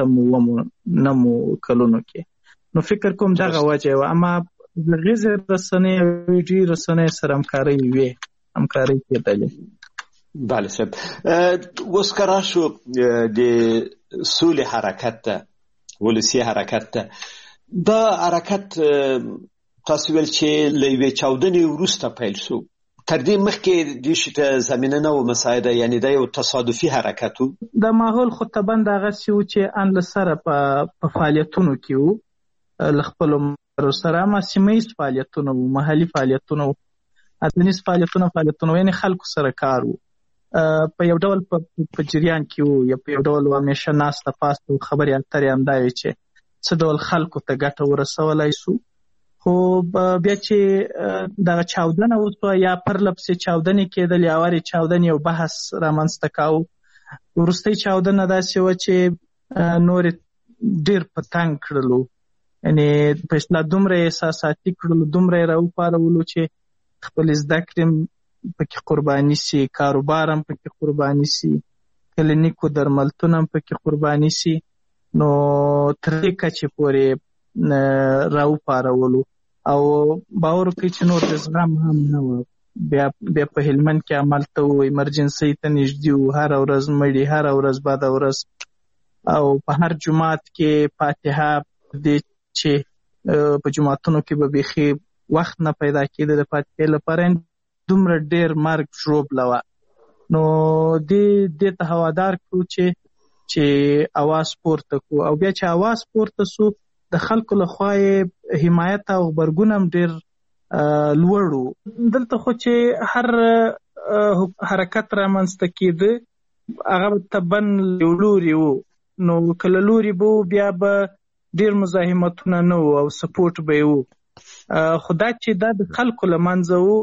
2008 کلونو کې. نو فکر کوم دغه وجه وه. اما د غیزې رسنیو او ویډیویي رسنیو سره همکارۍ وې، همکارۍ کېدلې. بله صاحب، اوس که راشو د سولې حرکت ته، ولسي حرکت ته، دا حرکت تاسو ویل چې له یوې چاودنې وروسته پیل شو. تر دې مخکې دې شي ته زمینه نه وه مساعده، یعنې دا یو تصادفي حرکت و؟ دا ماحول خو طبعا دغسې و چې ان له سره په فعالیتونو کې وو، له خپلو ملګرو سره، اما سیمه ییز فعالیتونه وو، محلي فعالیتونه وو، ټولنیز فعالیتونه یعنې خلکو سره کار وو. په یو ډول په جریان کې وو، یا په یو ډول همیشه ناسته پاسته خبرې اترې همدا وې چې څه ډول خلکو ته ګټه ورسولی سو. خو بیا چې دغه چاودنه وسوه یا پرله پسې چاودنې کېدلې، اورې چاودنې یو بحث رامنځته کاوه. وروستۍ چاودنه داسې وه چې نور ډېر په تنګ کړلو، یعنې په اصطلاح دومره احساساتي کړلو، دومره یې راوپارولو چې خپلې زده کړې پکې قرباني سي، کاروبار هم پکې قرباني سي، کلینیکو درملتون هم پکې قرباني سي. نو تر دې کچې پورې راوپارولو او باور وکړئ چې نور د زغم هم نه و. بیا په هلمند کې همالته و ایمرجنسۍ ته نږدې و، هره ورځ مړي، هره ورځ بده ورځ، او په هر جومات کې فاتحه دې چې په جوماتونو کې به بیخي وخت نه پیدا کېده د فاتحې لپاره، دومره ډېر مرګ ژوبله وه. نو دې ته هوادار کړو چې اواز پورته کړو، او بیا چې اواز پورته سو د خلکو لخوا یې حمایت او غبرګون هم ډېر لوړ و. دلته خو چې هر حرکت رامنځته کېده هغه طبعا یو لوري و، نو کله لوري به و بیا به ډېر مزاحمتونه نه و او سپورټ به یې و. خو دا چې دا د خلکو له منځه و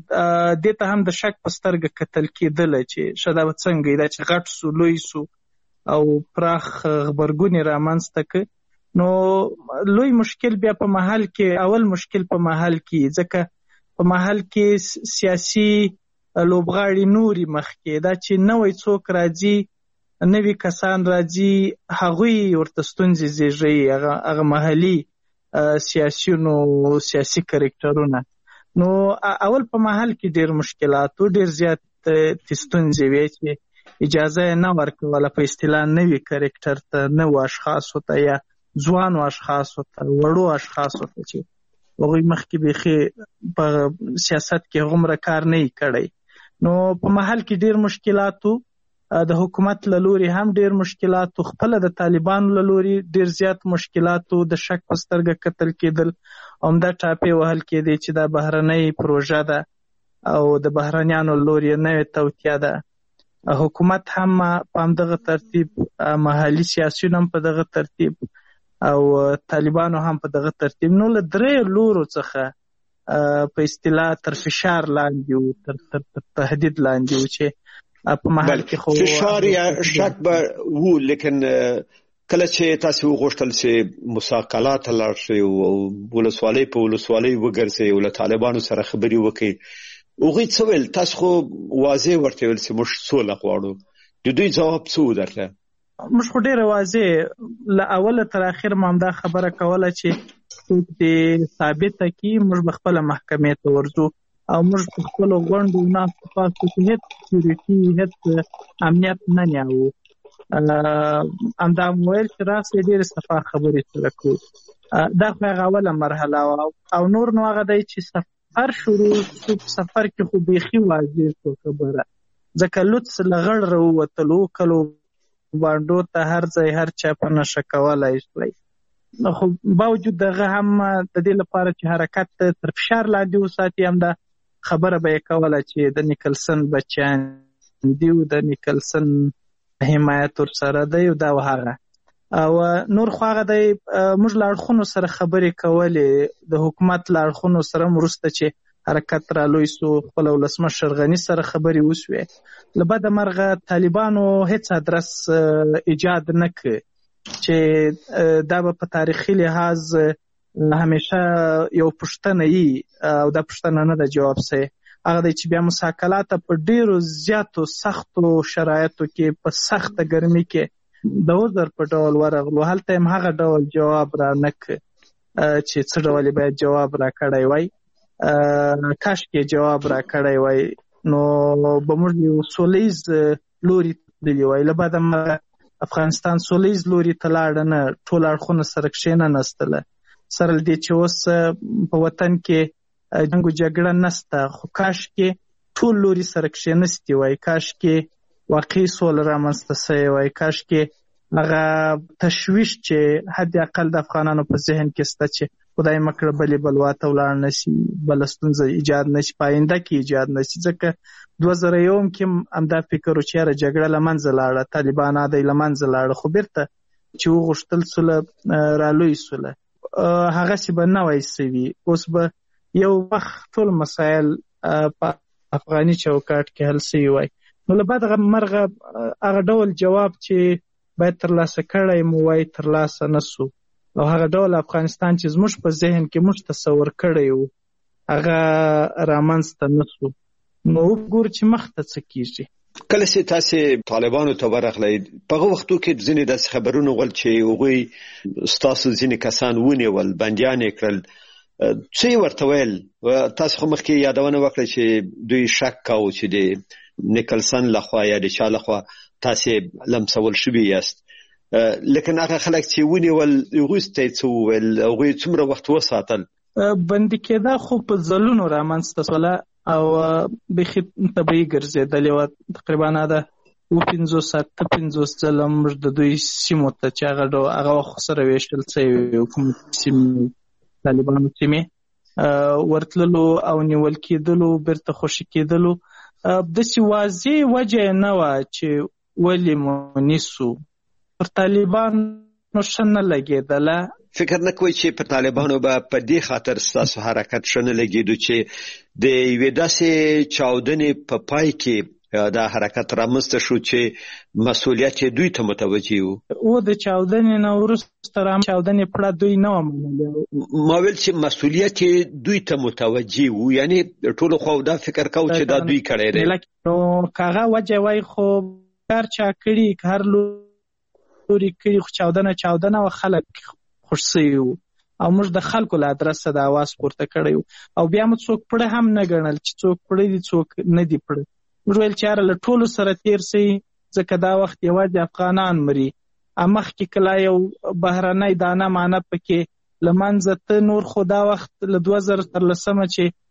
دې ته هم د شک په سترګه کتل کېدله چې ښه دا به څنګه دا چې غټ سو، لوی سو او پراخ غبرګون یې رامنځته که. نو لوی مشکل بیا په محل کې، اول مشکل په محل کې، ځکه په محل کې سیاسي لوبغاړي نوري مخکې، دا چې نوی څوک راځي، نوي کسان راځي، هغوی ورته ستونزې زیږوي، هغه محلي سیاسیونو سیاسي کرکټرونه. نو اول په محل کې ډېر مشکلات و، ډېر زیات ستونزې وې چې اجازه یې نه ورکوله په اصطلاح نوي کرکټر ته، نوو اشخاصو ته یا ځوانو اشخاصو ته، وړو اشخاصو ته چې هغوی مخکې بیخي په سیاست کې هغومره کار نه یې کړی. نو په محل کې ډېر مشکلات و، د حکومت له لوري هم ډېر مشکلات و، خپله د طالبانو له لوري ډېر زیات مشکلات و، د شک په سترګه کتل کېدل، همدا ټاپې وهل کېدې چې دا بهرنۍ پروژه ده او د بهرنیانو له لوري نوې توطیه ده. حکومت هم په همدغه ترتیب، محلي سیاسیون هم په دغه ترتیب او طالبانو هم په دغه ترتیب. نو له درې لورو څخه په اصطلاح تر فشار لاندې و، تر تهدید لاندې و چې په محل کې خو فشار یا شک به و. لیکن کله چې تاسو وغوښتل چې مساقلات لاړ شئ او ولسوالۍ په ولسوالۍ وګرځئ او له طالبانو سره خبرې وکړئ، هغوی څه ویل؟ تاسو خو واضح ورته ویل چې موږ سوله غواړو، د دوی جواب څه و درته؟ موږ خو ډېره واضح له اوله تر اخره ما همدا خبره کوله چې څوک دې ثابته کړي، موږ به خپله محکمې ته ورځو او موږ په خپلو غونډو ناستو پاستو کې هېڅ سکیورټي، هېڅ امنیت نه نیاوو. همدا مو ویل چې راسئ ډېرې صفا خبرې سره کړو. دا خو هغه اوله مرحله وه، او نور نو هغه دی چې سفر شروع شو. په سفر کې خو بیخي واضح شو خبره، ځکه لوڅ له غړ راووتلو، کلو بانډو ته هر ځای هر چا په نشه کولی شوی. خو باوجود دغه هم د دې لپاره چې حرکت تر فشار لاندې وساتي، همدا خبره به یې کوله چې د نیکلسن بچیان دي او د نیکلسن حمایت ورسره دی او دا و هغه. او نور خو هغه دی موږ له اړخونو سره خبرې کولې، د حکومت له اړخونو سره وروسته چې حرکت را لوی سو، خپل ولسمشر غني سره خبرې وسوې. له بده مرغه طالبانو هېڅ ادرس ایجاد نه کړ چې دا به په تاریخي لحاظ همیشه یو پوښتنه وي او دا پوښتنه نه ده جواب سوې. هغه دی چې بیا مساکلات په ډېرو زیاتو سختو شرایطو کې په سخته ګرمي کې د عذر په ډول ورغلو. هلته هم هغه ډول جواب را نه کړ چې څه ډول باید جواب را کړی وای. کاشکې جواب را کړی وای نو به موږ یو سولیز لوري تللی وای. له بده مرغه افغانستان سولیز لوري ته لاړه نه، ټول اړخونه سره کښېننستله. سره له دې چې اوس په وطن کې جنګ و جګړه نسته، خو کاشکې ټول لوري سره کښېنستي وای، کاشکې واقعي سوله رامنځته سوې وای، کاشکې هغه تشویش چې حد اقل د افغانانو په ذهن کې شته چې خدای مکړه بلې بلوا ته ولاړ نه شي، بله ستونزه ایجاد نه شي، په آینده کې ایجاد نه شي. ځکه 2001 کې همدا فکر و چې یاره جګړه له منځه لاړه، طالبان دی له منځه لاړه، خو بیرته چې وغوښتل سوله رالوی سوله هغسې به نه وای سوي. اوس به یو وخت ټول مسایل په افغاني چوکاټ کې حل سوي وای. نو له بده مرغه هغه ډول جواب چې باید ترلاسه کړی مو وای ترلاسه نه سو، او هغه ډول افغانستان چې زموږ په ذهن کې موږ تصور کړی و هغه رامنځته نه سو. نو وګور چې مخته څه کیږي. کله چې تاسو طالبانو ته ورغلئ په هغه وختو کې ځینې داسې خبرونه ول چې هغوی ستاسو ځینې کسان ونیول بندیان یې کړل، څه ورته ویل؟ تاسو خو مخکې یادونه وکړه چې دوی شک کاوه چې د نیکلسن لخوا یا د چا لخوا تاسو لمسول شوي یاست، لیکن هغه خلک چې ونیول هغوی ته څه وویل؟ هغوی څومره وخت وساتل؟ بندي کېدا خو په ځلونو رامنځته شوله او بیخي طبیعي ګرځېدلې وه. تقریبا دا 50 ځله موږ د دوی سیمو ته چې هغه وخت سره ویشتل شوي کوم سیمې طالبانو سیمې ورتللو او نیول کېدلو بیرته خوشي کېدلو. داسې واضح وجه نه وه چې ولې مو نیسو. پر طالبانو ښه نه لګېدله. فکر نه کوئ چې په طالبانو به په دې خاطر ستاسو حرکت ښه نه لګېدو چې د یوې داسې چاودنې په پای کې دا حرکت رامنځته شو چې مسؤلیت یې دوی ته متوجه وو؟ د چاودنې نه وروسته چاودنې پړه دوی نه وه منلې. ما ویل چې مسؤلیت یې دوی ته متوجه وو، یعنې ټولو خو دا فکر کوو چې دا دوی کړی دی. نو که هغه وجه وای خو هر چا کړي که هر لوري کړي، خو چاودنه و خلک خوش سوي وو او موږ د خلکو له ادرسه د اواز پورته کړی وو او بیا مو څوک پړه هم نه ګڼل چې څوک پړه دي څوک نه دي پړه. موږ ویل چې یاره له ټولو سره تیر سئ ځکه دا وخت یوازې افغانان مري. مخکې کله یو بهرنی دانه مانه پکې له منځه ته نور، خو دا وخت له 2013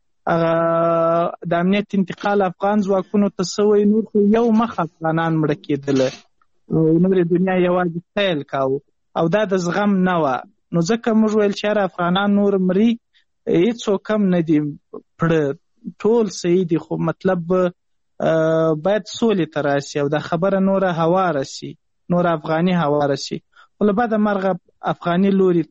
چې د امنیت انتقال افغان ځواکونو ته سوی، نور خو یو مخ افغانان مړه کېدله او نورې دنیا یوازې سیل کاوه او دا د زغم نه وه. نو ځکه موږ ویل چې یاره افغانان نور مري، هېڅوک هم نه دي پړه، ټول صحیح دي، خو مطلب باید سولې ته راسي او دا خبره نوره هواره سي، نوره افغاني هواره سي. خو له بده مرغه افغاني لوري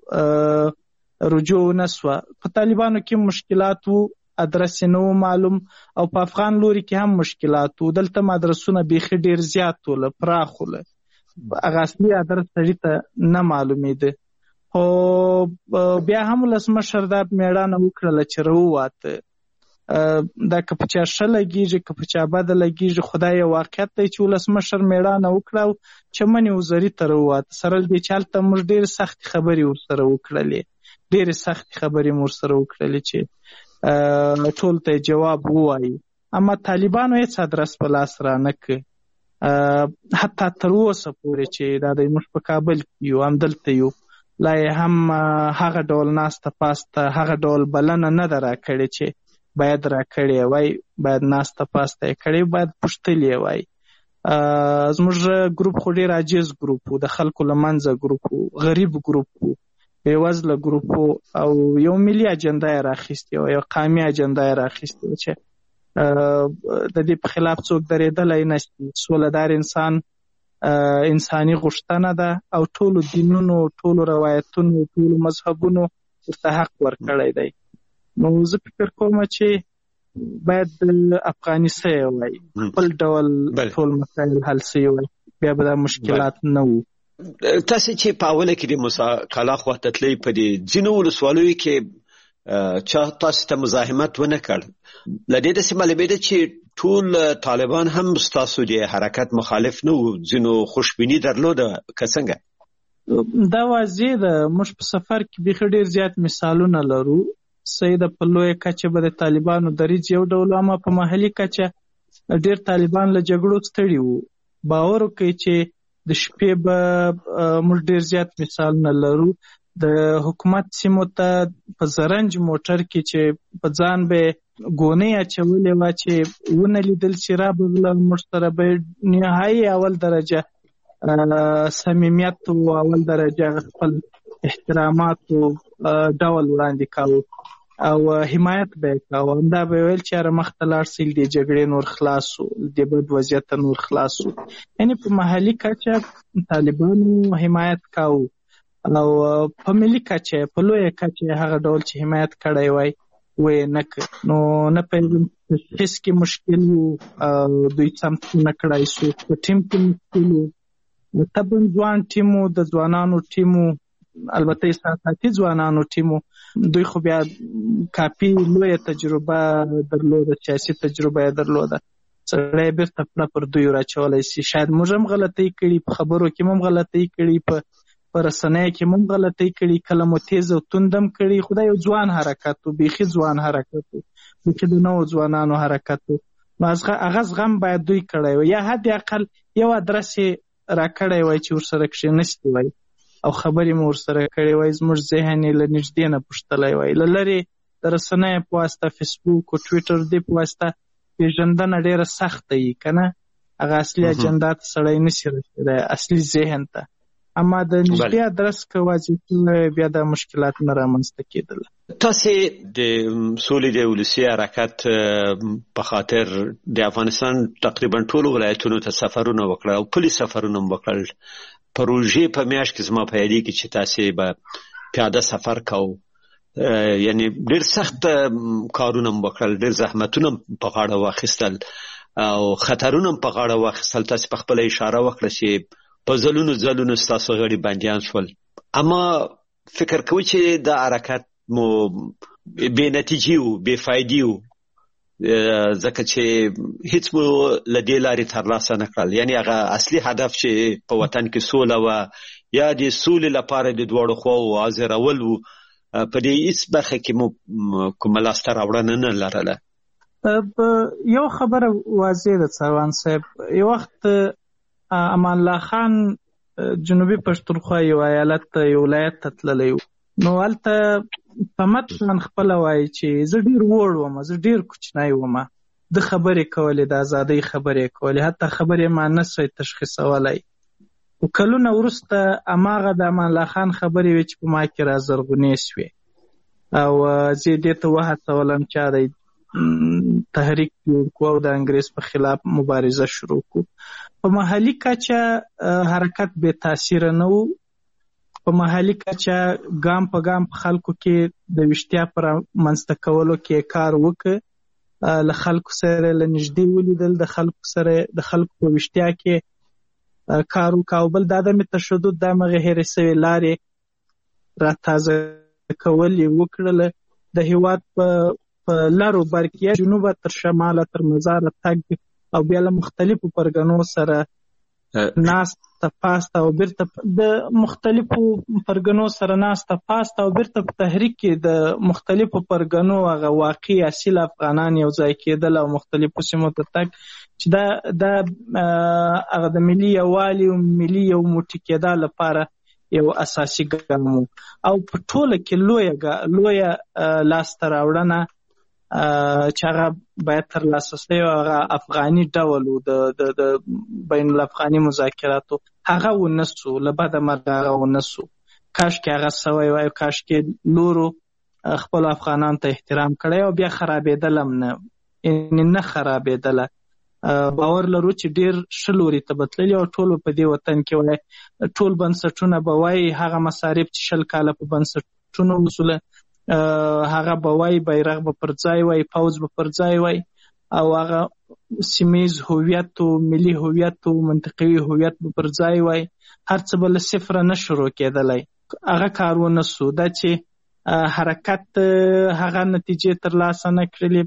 ته رجوع نه سوه. په طالبانو کې مشکلات وو، ادرس نه و معلوم، او په افغان لوري کې هم مشکلات وو. دلته هم ادرسونه بیخي ډېر زیات وله، پراخ وله، هغه اصلي ادرس سړي ته نه معلومېده. خو بیا هم ولسمشر دا مېړانه وکړله چې راوواته. دا که په چا ښه لګېږي که په چا بده لګېږي، خو دا یو واقعیت دی چې ولسمشر مېړانه وکړه او چمن وزري ته راوواته. سره له دې چې هلته موږ ډېرې سختې خبرې ورسره وکړلې، ډېرې سختې خبرې مو ورسره وکړلې چې ټول ته جواب ووایي. اما طالبانو هېڅ ادرس په لاس رانه کړ، حتی تر اوسه پورې چې دا دی موږ په کابل کې یو، همدلته یو، لا یې هم هغه ډول ناسته پاسته، هغه ډول بلنه نه ده راکړې چې باید راکړې وای، باید ناسته پاسته یې کړې، باید پوښتلې یې وای. زموږ ګروپ خو ډېر عاجز ګروپ و، د خلکو له منځه ګروپ و، غریب ګروپ و، بېوزله ګروپ و او یو ملي اجنډا یې راخیستې وه، یو قومي اجنډا یې راخیستې وه چې د دې په خلاف څوک درېدلی نشي. سولهدار انسان انساني غوښتنه ده او ټولو دینونو، ټولو روایتونو، ټولو مذهبونو ورته حق ورکړی دی. نو زه فکر کوم چې باید افغاني سوی وای، خپل ډول ټول مسایل حل سوی وای، بیا به دا مشکلات نه وو. تاسو چې په اوله کې د موسی کلا خوا ته تلئ، په دې ځینو ولسوالیو کې چا تاسو ته مزاحمت ونه کړ؟ له دې داسې معلومېده چې ټول طالبان هم ستاسو د حرکت مخالف نه وو، ځینو خوشبیني درلوده که څنګه؟ دا واضح ده. موږ په سفر کې بیخي ډېر زیات مثالونه لرو. صحیح ده، په لویه کچه به د طالبانو دریځ یو ډول، اما په محلي کچه ډېر طالبان له جګړو ستړي وو. باور وکړئ چې د شپې به موږ ډېر زیات مثالونه لرو. د حکومت سیمو ته په زرنج موټر کې چې په ځان به ګونۍ اچولې وه چې ونه لیدل چې رابغله، موږ سره به نهایي اول درجه صمیمیت و، اول درجه خپل احترامات و ډول وړاندې کاوه او حمایت به یې کاوه. همدا به یې ویل چې یاره مخته لاړ سئ، د جګړې نور خلاص و، د بد وضعیته نور خلاص و. یعنې په محلي کچه طالبانو حمایت کاوه او په ملي کچه، په لویه کچه هغه ډول چې حمایت کړی وای ویې نه کړ. نو نه پوهېږم تشخیص کې مشکل و، دوی سمت نه کړی سو، په ټیم کې مشکل و، طبعا ځوان ټیم و، د ځوانانو ټیم و، البته احساساتي ځوانانو ټیمو دوی خو بیا کافي لویه تجربه درلوده، سیاسي تجربه یې درلوده، سړی بیرته پړه پر دوی راچولی شي. شاید موږ هم غلطۍ کړي، په خبرو کې هم غلطۍ کړي، په رسنیو کې هم غلطۍ کړي، کله مو تیز او توند هم کړي، خو دا یو ځوان حرکت و، بیخي ځوان حرکت و، بیخي د نوو ځوانانو حرکت و. نو هغه زغم باید دوی کړی وای، یا حد اقل یو ادرس یې راکړی وای چې ورسره کښېنستی وای او خبرې مو ورسره کړې وای، زموږ ذهن یې له نږدې نه پوښتلی وای. له لرې د رسنیو په واسطه، فیسبوک او ټویټر دې په واسطه پیژندنه ډېره سخته وي که نه، هغه اصلي اجنډا ته سړی نشي رسېدی، اصلي ذهن ته. اما د نږدې ادرس که واضح شوی بیا دا مشکلات نه رامنځته کېدله. تاسې د سولې د ولسي حرکت په خاطر د افغانستان تقریبا ټولو ولایتونو ته سفرونه وکړل او پلي سفرونه هم وکړل. پروژې په میاشت کې زما په یادېږي چې تاسې به پیاده سفر کوو، یعنی ډېر سخت کارونه هم وکړل، ډېر زحمتونه په غاړه واخیستل او خطرونه هم په غاړه واخیستل. تاسې په خپله اشاره وکړه چې په ځلونو ستاسو غړي بندیان شول، اما فکر کوئ چې دا حرکت مو بې نتیجې و، بې فایدې و، ځکه چې هیڅ مو له دې لارې ترلاسه نه کړل. یعنی هغه اصلي هدف چې په وطن کې سوله وه یا د سولې لپاره د دواړو خواوو حاضرول و، په دې هیڅ برخه کې مو کومه لاسته راوړنه نه لرله. یو خبره واضح ده څروان صاحب، یو وخت امان الله خان جنوبي پښتونخوا یو ایالت یو ولایت ته تللی و، نو هلته صمد خان خپله وایي چې زه ډېر وړ وم، زه ډېر کوچنی وم، د خبرې کولې، د ازادۍ خبرې کولې، حتی خبرې ما نه سوی تشخیصولی. خو کلونه وروسته هماغه د امان الله خان خبرې وې چې په ما کې رازرغونې سوې او زه یې دې ته وهڅولم چې تحریک جوړ کړو او د انګریز په خلاف مبارزه شروع کړو. په محلي کچه حرکت بې تاثیره نه و، په محلي کچه ګام په ګام په خلکو کې د ویښتیا پر منځته کولو کې کار وکړ، له خلکو سره له نږدې ولیدل، د خلکو په ویښتیا کې کار وکړ او بل د عدم تشدد د همغې هېرې سوې لارې را تازه کول یې وکړله. د هېواد په لرو برکیه جنوبه تر شماله تر مزاره تګ او بیا له مختلفو پرګنو سره ناسته پاسته او بیرته د مختلفو پرګنو سره ناسته پاسته او بیرته په تحریک کې د مختلفو پرګنو هغه واقعي اصیل افغانان یو ځای کېدل او مختلفو سیمو ته تګ چې دا هغه د ملي یووالي او ملي یو موټی کېدا لپاره یو اساسي ګام و او په ټوله کې لویه لاسته راوړنه چې هغه باید ترلاسه شوی او هغه افغاني ډول و د بین الافغاني مذاکراتو، هغه ونه سو، له بده مرغه هغه ونه سو. کاشکې هغه سوی وای، کاشکې نورو خپلو افغانانو ته احترام کړی او بیا خرابېدل هم نه خرابېدله. باور لرو چې ډېر ښه لوري ته به تللي او ټول په دې وطن کې وای، ټول بنسټونه به وای هغه مصارف چې 20 کاله په بنسټونو وسوله، هغه به وای بیرغ به پر ځای وای، پوځ به پر ځای وای او هغه سیمیز هویت او ملي هویت او منطقوي هویت به پر ځای وای، هر څه به له صفره نه شروع کېدلی. هغه کار ونه سو. دا چې حرکت هغه نتیجې ترلاسه نه کړلې،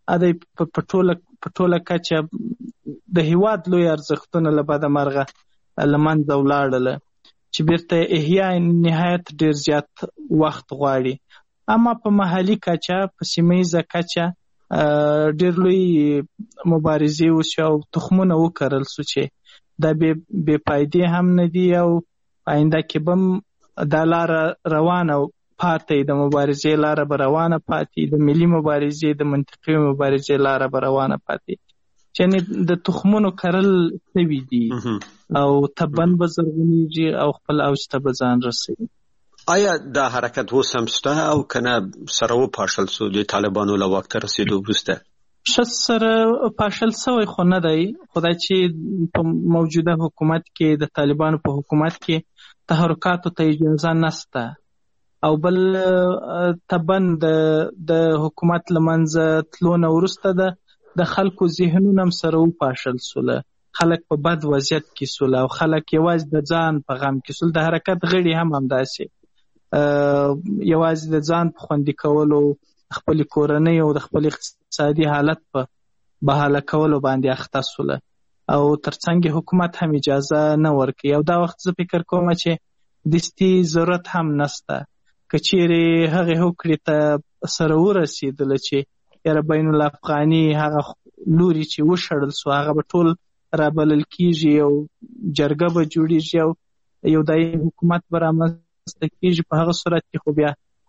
په ټوله کچه د هېواد لوی ارزښتونه له بده مرغه له منځه ولاړله چې بیرته احیا نهایت ډېر زیات وخت غواړي. اما په محلي کچه، په سیمهیزه کچه ډېر لوی مبارزې وشوې او تخمونه وکرل سو چې دا بې فایدې هم نه دي او آینده کې به دا لاره روانه پاتې، د مبارزې لاره به روانه پاتې، د ملي مبارزې د منطقي مبارزې لاره به روانه پاتې، یعنې د تخمونو کرل شوي دي او تبن به زرغونېږي او خپل اوج ته به ځان رسوي. آیا دا حرکت اوس هم شته او کنه سره وپاشل سو د طالبانو له واک ته رسېدو وروسته؟ ښه سره پاشل سوی خو نه دی، خو دا چې په موجوده حکومت کې د طالبانو په حکومت کې تحرکاتو ته اجازه نسته او بل تبن د حکومت له منځه تلو نه وروسته د خلکو ذهنونه هم سره وپاشل سوله، خلک په بد وضعیت کې سوله او خلک یوازې د ځان په غم کې سول. د حرکت غړي هم همداسې یوازې د ځان په خوندي کولو، خپل کورنۍ او د خپل اقتصادي حالت په بحاله کولو باندې اخته سوله او ترڅنګ حکومت هم اجازه نه ورکوي. او دا وخت زه فکر کوم چې دستي ضرورت هم نشته که چیرې هغې هوکړې ته سره ورسېدله چې یاره بین الافغاني هغه لوري چې وشړل سو هغه به ټول رابلل کېږي او جرګه به جوړېږي او یو دایمي حکومت به رامنځته کېږي. په هغه صورت کې خو بیا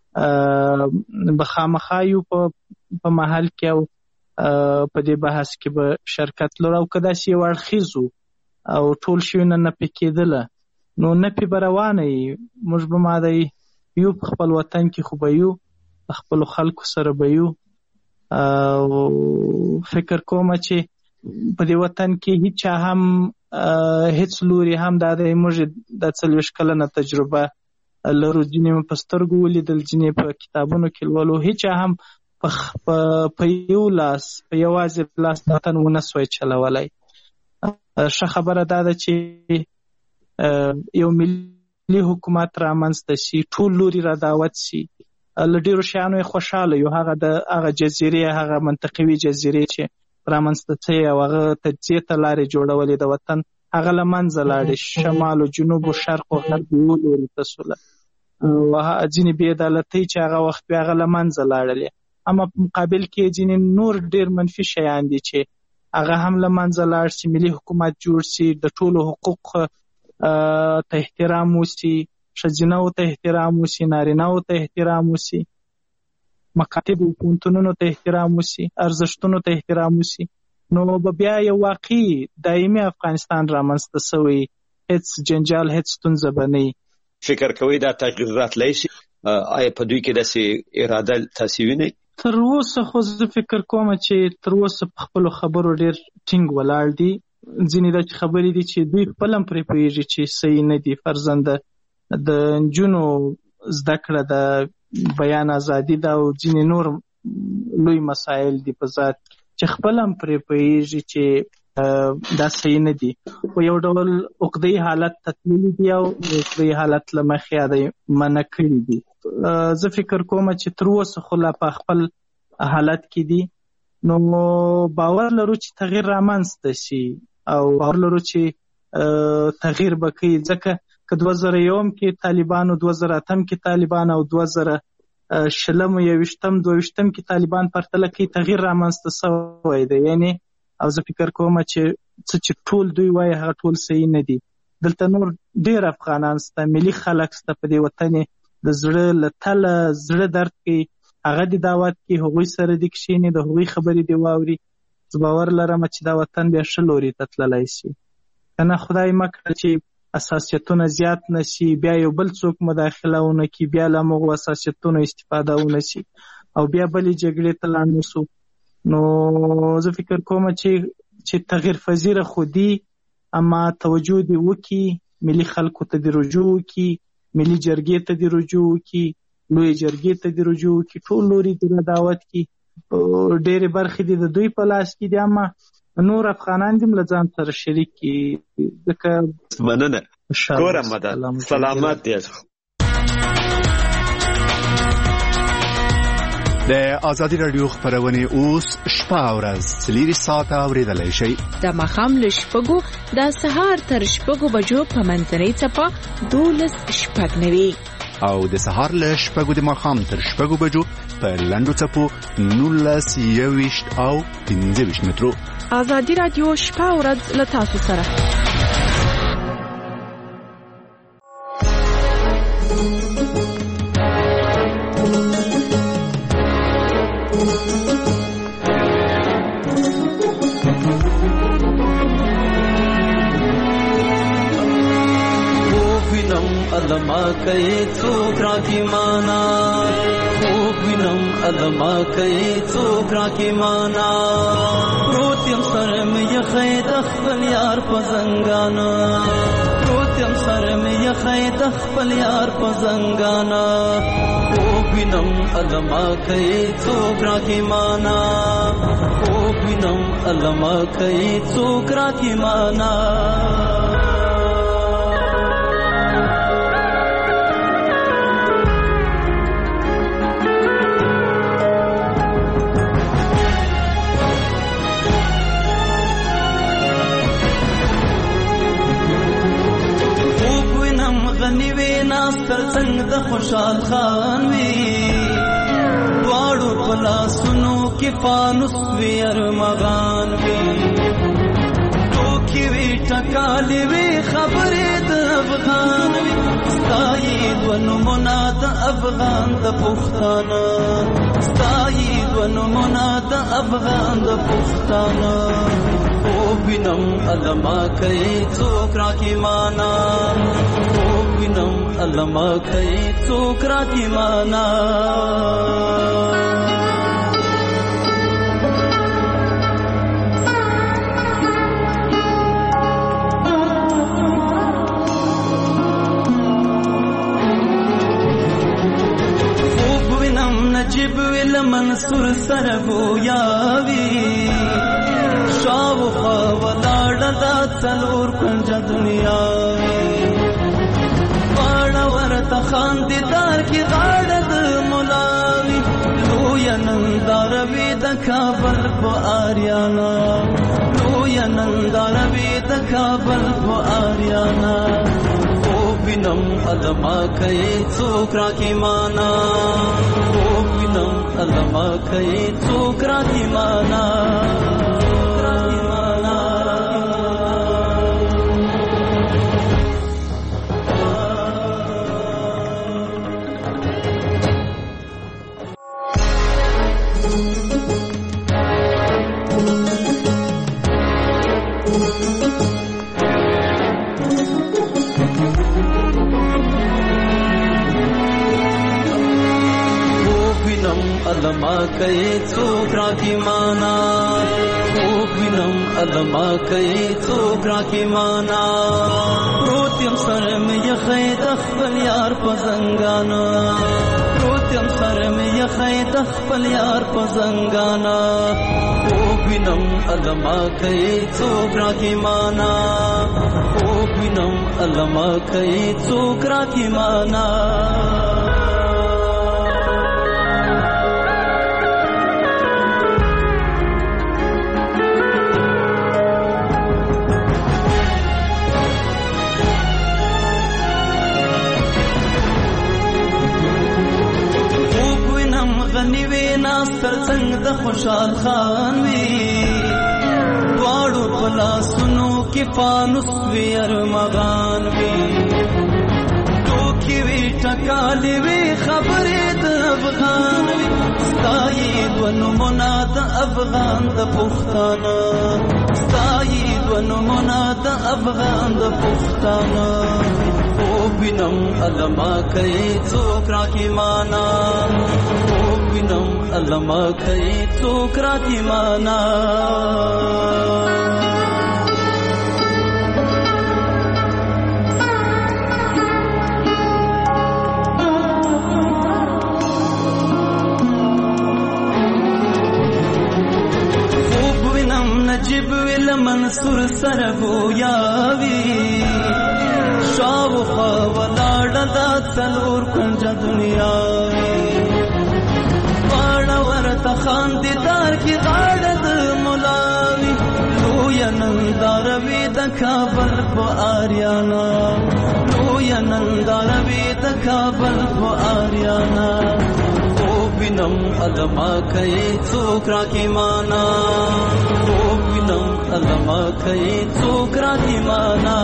به خامخا یو په محل کې او په دې بحث کې به شرکت لرو. او که داسې یو اړخیز او ټول شیونه نفي کېدله نو نفي به روانه وي. موږ به ماده یو په خپل وطن کې خو به یو په خپلو خلکو سره به یو. او فکر کوم چې په دې وطن کې هیچا هم هیڅ لوري هم دا دی موږ د 40 کلنه تجربه لرو، ځینې مو په سترګو ولیدل، ځینې په کتابونو کې لولو، هیچا هم په یو لاس په یوازې لاس د وطن ونه سوی چلولی. ښه خبره دا ده چې یو ملي حکومت رامنځته شي، ټول لوري را دعوت شي، له ډېرو شیانو یې خوشحاله یو. هغه جزیرې، هغه منطقوي جزیرې چې رامنځته شوې او هغه تجزیې ته لارې جوړولې د وطن، هغه له منځه لاړې. شمال و جنوب و شرق و غرب یو لوري ته سوله. ځینې بې عدالتۍ چې هغه وخت بیا هغه له منځه لاړلې. اما په مقابل کې ځینې نور ډېر منفي شیان دي چې هغه هم له منځه لاړ شي، ملي حکومت جوړ شي، د ټولو حقوق ته احترام وشي، ښځینه‌و ته احترام وشي، نارینه‌و ته احترام وشي، مکاتب و پوهنتونونو ته احترام وشي، ارزښتونو ته احترام وشي، نو به بیا یو واقعي دایمي افغانستان رامنځته شوی، هیڅ جنجال، هیڅ ستونزه به نه وي. فکر کوئ دا تغییر راتلی شي؟ آیا په دوی کې داسې اراده تاسې وینئ؟ تر اوسه خو زه فکر کوم چې تر اوسه په خپلو خبرو ډېر ټینګ ولاړ دي. ځینې داسې خبرې دي چې دوی خپل هم پرې پوهېږي چې صحیح نه دي. فرضاً د نجونو زده کړه، د بیان ازادي ده او ځینې نور لوی مسایل دي په ذات چې خپل هم پرې پوهېږي چې دا صحیح نه دي، خو یو ډول عقده‌ي حالت ته تللي دي او عقده‌ي حالت له مخې یې منع کړي دي. زه فکر کوم چې تر اوسه خو لا په خپل حالت کې دي. نو باور لرو چې تغییر رامنځته شي او باور لرو چې تغییر به کوي، ځکه که 2001 کې طالبان او 2008 کې طالبان او 2020 او 22 کې طالبان پرتله کوي، تغییر رامنځته شوی دی. یعنی او زه فکر کوم چې ټول دوی وایي هغه ټول صحیح نه دي. دلته نور ډېر افغانان شته، ملي خلک شته په دې وطن، د زړه له تله زړه درد کوي، هغه دې دعوت کوي، هغوی سره دې کښېني، د هغوی خبرې دې واوري. زه باور لرم چې دا وطن بیا ښه لوري ته تللی شي. که نه خدای مه کړه چې اساسیتونه زیات نه شي، بیا یو بل څوک مداخله ونه کړي، بیا له همغو اساسیتونو استفاده ونه شي او بیا بلې جګړې ته لاړ نه شو. نو زه فکر کوم چې تغییر پذیره خو دي، اما توجه دې وکړي، ملي خلکو ته دې رجوع وکړي، ملي جرګې ته دې رجوع وکړي، لوی جرګې ته دې رجوع وکړي، ټول لوري دې دعوت کړي. ډېرې برخې دې د دوی په لاس کې دي، اما نور افغانان دې له ځان سره شریک کړي. ځکه مننه ګوره مدد سلامت دی. د آزادي رادیو خبرونه اوس شپه او ورځ 3 ساعته اوریدلای شئ. د ماښام له 6 د سهار تر 6 بجو په منځنۍ څپه 12:09 او د سهار له 6 د ماښام تر 6 بجو په لنډو څپو 19:20 او 15 مترو. آزادي رادیو شپه او ورځ له تاسو سره. ادما کوي څوک راکی مانا، خوب وینم ادما کوي څوک راکی مانا، روتیم سره مې یخې د خپل یار په زنګانا، روتیم سره مې یخې د خپل یار په زنګانا، خوب وینم ادما کوي څوک راکی مانا، خوب وینم ادما کوي څوک راکی مانا. ترڅنګ د خوشحال خان وی دواړو په لاسونو کې فانوس وی ارمغان وی ټوکې وی ټکالې وی خبرې د افغان وی ستایید و نمونه د افغان د پښتانه ستایید و نمونه د افغان د پښتانه خوب وینم علما کوي څوک راکې مانا خوب وینم علما کوي څوک راکې مانا نجیب ویل منصور سره گویاوی شاوخوا ولاړه دا څلور کنجه دنیاوی واړه ورته خاندیدار کې غاړه د ملاوی لویه ننداره وي د کابل په آریانا لویه ننداره وي د کابل په آریانا وینم علما کوي څوک راکې مانا خوب وینم علما کوي څوک راکې مانا علما کوي څوک راکې مانا خوب وینم علما کوي څوک راکې مانا پروت یم سر مې یخی د خپل یار په زنګانا پروت یم سر مې یخی د خپل یار په زنګانا خوب وینم علما کوي څوک راکې مانا خوب وینم علما کوي څوک راکې مانا غنی وی ناس ترڅنګ د خوشحال خان وی دواړو په لاسونو کې فانوس وی ارمغان وی ټوکې وی ټکالې وی خبرې د افغان وی ستایید و نمونه د افغان د پښتانه ستایید و نمونه د افغان د پښتانه خوب وینم علما کوي څوک راکې مانا خوب وینم علما کوي څوک راکې مانا خوب وینم نجیب ویل منصور سره گویاوی شاوخوا ولاړه دا څلور کنجه دنیاوی واړه ورته خاندیدار کې غاړه د ملاوی لویه ننداره وي د کابل په آریانا لویه ننداره وي د کابل په آریانا خوب وینم علما کوي څوک راکې مانا خوب وینم علما کوي څوک راکې مانا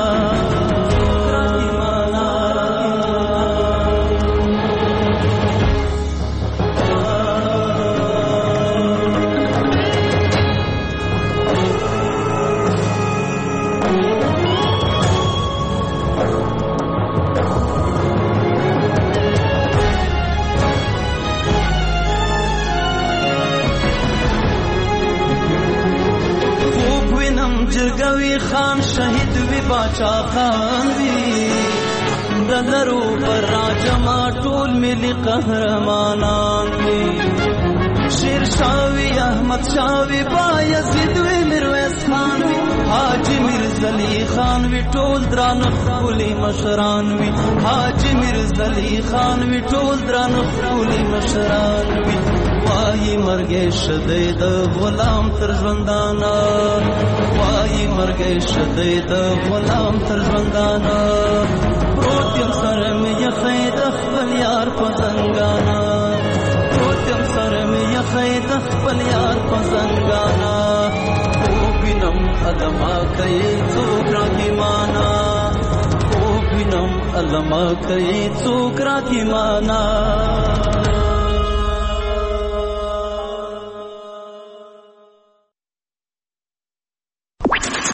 جرګوي خان شهید وی باچا خان وی دلرو پر راجما ټول ملي قهرمانان وی شیر شاوی احمد شاوی بایزید وی میرویس خان وی حاجی میرزلی خان وی ټول درانه خولي مشران وی حاجی میرزلی خان وی ټول درانه خولي مشران وی وای مرګ شدید غلام تر ژوندانا وای مرګ مرګې شدې د غلام تر ژوندانه پروت یم سره مې یخې د خپل یار په زنګانه پروت یم سره مې یخې د خپل یار په زنګانه خوب وینم علما کوي څوک راکې مانا خوب وینم علما کوي څوک راکې مانا